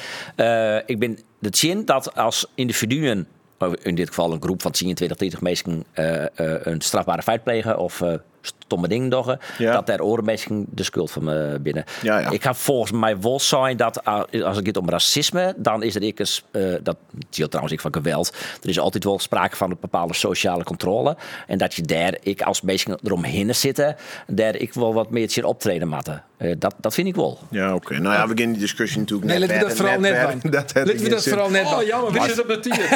de zin dat als individuen, in dit geval een groep van 22, 30 mensen, een strafbare feit plegen of stomme dingen doggen, dat daar oren mensen de schuld van me binnen. Ja. Ik ga volgens mij wel zijn dat als het gaat om racisme, dan is er dat geldt trouwens ik van geweld. Er is altijd wel sprake van een bepaalde sociale controle en dat je daar als mensen eromheen zitten, daar ik wel wat meer zien optreden matten. Dat vind ik wel. Ja, oké. Nou ja, we beginnen die discussie natuurlijk Nee, net laten we dat vooral net van. Laten we dat vooral net Oh, van. jammer, wist je dat met die?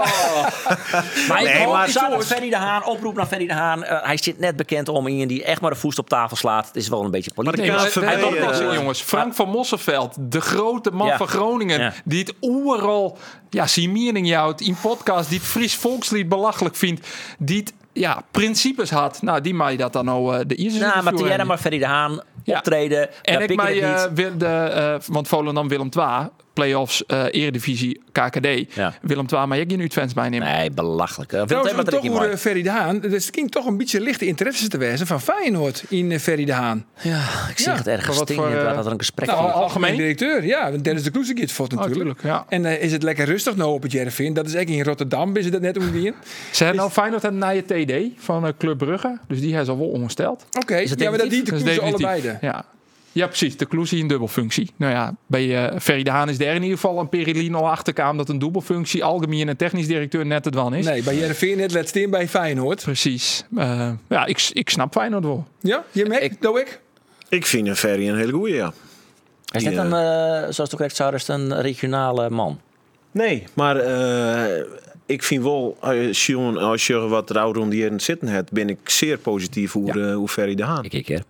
Maar ik Nee, hoop maar dat jongens. Ferry de Haan, oproep naar Ferry de Haan. Hij zit net bekend om iemand die echt maar de voet op tafel slaat. Het is wel een beetje politiek. Nee, maar KNVB, en de oplossing, eh, jongens. Frank van Mosselveld, de grote man Ja. van Groningen, Ja. die het overal, zijn mening jouwt in podcast, die het Fries volkslied belachelijk vindt, die het principes had. Nou, die maai dat dan nou de eerste. Nou, maar Thierry maar Ferry de Haan Ja. optreden. En daar ik pik mij het niet. want Volendam Willem II, play-offs, Eredivisie, KKD. Ja. Willem II, maar je geen uitfans bij nemen. Nee, belachelijk. Trouwens, we toch over Ferry de Haan. Er ging toch een beetje lichte interesse te wezen van Feyenoord in Ferry de Haan. Ja, ik zeg het ergens maar wat stingend. voor, We hadden een gesprek Nou, van. algemeen directeur. Ja, Dennis de Kloeze gaat voor natuurlijk. tuurlijk, ja. En is het lekker rustig nou op het Jereveen. Dat is echt in Rotterdam, is het dat net omgeen. Ze hebben nou Feyenoord en naar je TD van Club Brugge. Dus die hebben ze al wel ongesteld. Oké, Is het ja, maar dat definitief? die de Dat is Kloeze definitief. allebei. Ja, precies. De Kloesie in dubbelfunctie. Nou ja, bij Ferry de Haan is er in ieder geval een Perilien al achterkwam dat een dubbelfunctie algemeen en technisch directeur net het wan is. Nee, bij Jereveen net let steen bij Feyenoord. Precies. Ik snap Feyenoord wel. Ja, je merkt, doe ik. Ik vind een Ferry een hele goeie, ja. Hij is net een, zoals het correct zou, is het een regionale man. Nee, maar ik vind wel, als je wat er rond die heren zitten hebt, ben ik zeer positief hoe Ferry de Haan. Ik keer.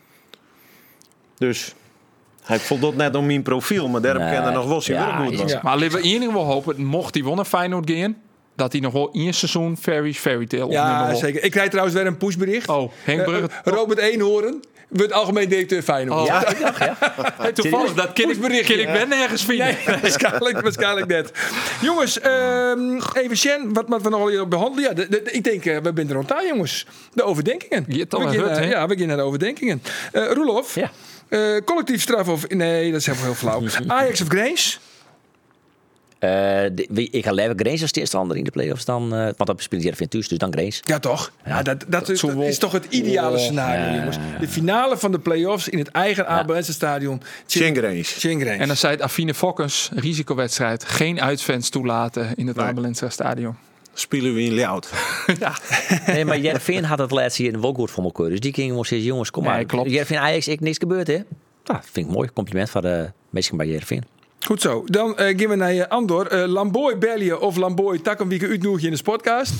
Dus hij voldoet net om mijn profiel, maar daarom Nee, kan er nog wel zijn ja, werk moeten is- doen. Maar laten we één ding wel hopen. Mocht hij wonnen Feyenoord gaan, dat hij nog wel één seizoen Fairy Tale Ja, opnemen wil. zeker. Ik krijg trouwens weer een pushbericht. Oh, Henk Brugge. Robert Eenhoorn wordt algemeen directeur Feyenoord. Oh. Ja, ik dacht, ja. Hey, toevallig, dat ken ik ben nergens vinden. Nee, waarschijnlijk net. Jongens, even Sjen, wat we nog al behandelen. Ja, ik denk, we zijn er rond aan, jongens. De overdenkingen. Je hebt al We een beginnen, hut, hè? ja, we beginnen naar de overdenkingen. Roelof, Ja. collectief straf of... Nee, dat is helemaal heel flauw. Ajax of Grace? Ik ga liever Grace als tegenstander in de play-offs dan. Want dat speelt Jervin thuis, dus dan Grace. Ja, toch? Ja, dat is toch het ideale scenario, Ja. jongens. De finale van de play-offs in het eigen Abelense stadion. Schengereens. Schengereens. En dan zei het Affine Fokkens, risicowedstrijd, geen uitfans toelaten in het Nee. Abelensra stadion. Spelen we in Leeuwarden. Nee, maar Jervin had het laatste jaar wel goed voor elkaar. Dus die ging gewoon zeggen, jongens, kom Nee, maar. klopt. Jervin Ajax, ik niks gebeurd, hè? Nou, vind ik mooi. Compliment voor de mensen bij Jervin. Goed zo. Dan gaan we naar Andor. Lamboy België of Lamboy Takkenwieke uitnodig in de podcast.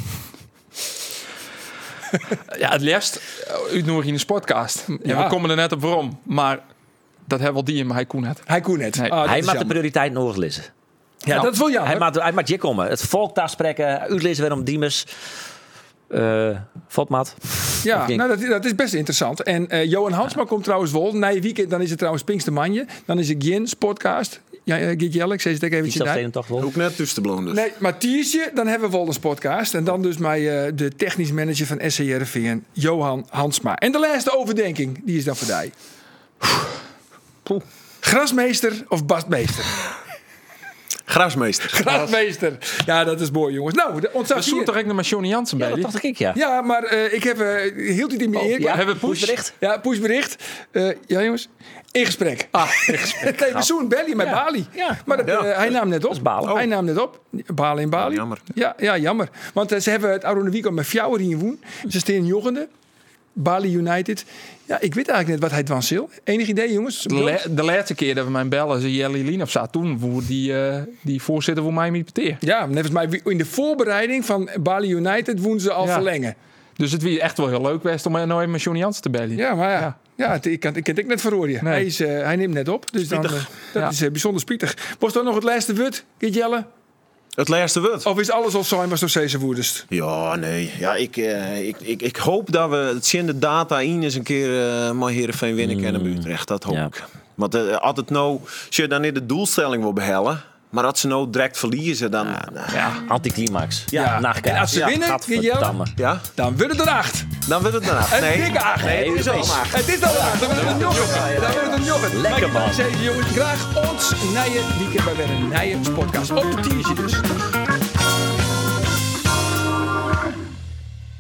Ja, het liefst uitnodiging in de sportcast. Ja, Ja. we komen er net op waarom. Maar dat hebben wel die in, maar hij kon het. Hij kon net. Nee. Ah, dat Hij is maakt de jammer. prioriteit nodig lezen. Ja, dat is wel jammer. Hij maakt je komen. Het volk daar spreken. Uitlezen weer om Diemers. Votmaat. Ja, Of ging- nou, dat is best interessant. En Johan Hansma komt trouwens wel. Na je weekend dan is het trouwens Pinkstermanje. Dan is het Gin Sportcast. Ja, Giet Jelle, ik zei het ook Die eventjes stelt daar. toch wel. Ook net tussen de blondes. Nee, maar Tiersje, dan hebben we wel een podcast. En dan dus mij de technisch manager van SCRV, Johan Hansma. En de laatste overdenking, die is dan voor mij. Grasmeester of Bastmeester? Grasmeester. Grasmeester. Ja, dat is mooi, jongens. Nou, ons Dat zoekt toch echt naar Johnny Jansen bij Dat die? dacht ik, ja. Ja, maar ik heb heel die in mijn eer. Ja, Hebben we push? pushbericht? Ja, pushbericht. Ja, jongens. In gesprek. In gesprek. Nee, we zoen Belly met Bali. Ja. Maar hij nam net op. is balen. Hij nam net op. Balen in Bali. Jammer. Ja, jammer. Want ze hebben het oude weekend met Fjouwer in woen. Ze staan joggende. Bali United. Ja, ik weet eigenlijk net wat hij het was. Enig idee, jongens? De laatste keer dat we mijn bellen, ze Jelly Lien of zo, toen voer die voorzitter voor mij niet peteer. Ja, volgens mij in de voorbereiding van Bali United woen ze al Ja. verlengen. Dus het was echt wel heel leuk geweest om nou even met Johnny Jansen te bellen. Ja, maar ik kan het net verhoren. Nee. Hij neemt net op. Dus dan, dat Ja. is bijzonder spietig. Was dan nog het laatste woord, Jelle? Het laatste woord. Of is alles al zijn was nog steeds woedest? Ja, nee. Ja, ik hoop dat we het de data in eens een keer maar Heerenveen winnen kunnen bij Utrecht. Dat hoop Ja. ik. Want altijd nou, als je dan niet de doelstelling wil behellen, maar als ze nou direct verliezen, dan... Anticlimax. Ja. Nachtkijs. En als ze winnen, Gadverdamme. Ja, Dan wordt het er 8. dan wordt het daarna. Een dikke 8. Nee, het is al Europees. maar. Het is al 8. Dan wordt het een yoghurt. Dan wordt het een yoghurt. Lekker, man. Zeker jongens. Graag ons nieuwe weekend bij weer een nieuwe podcast. Op de 10 dus.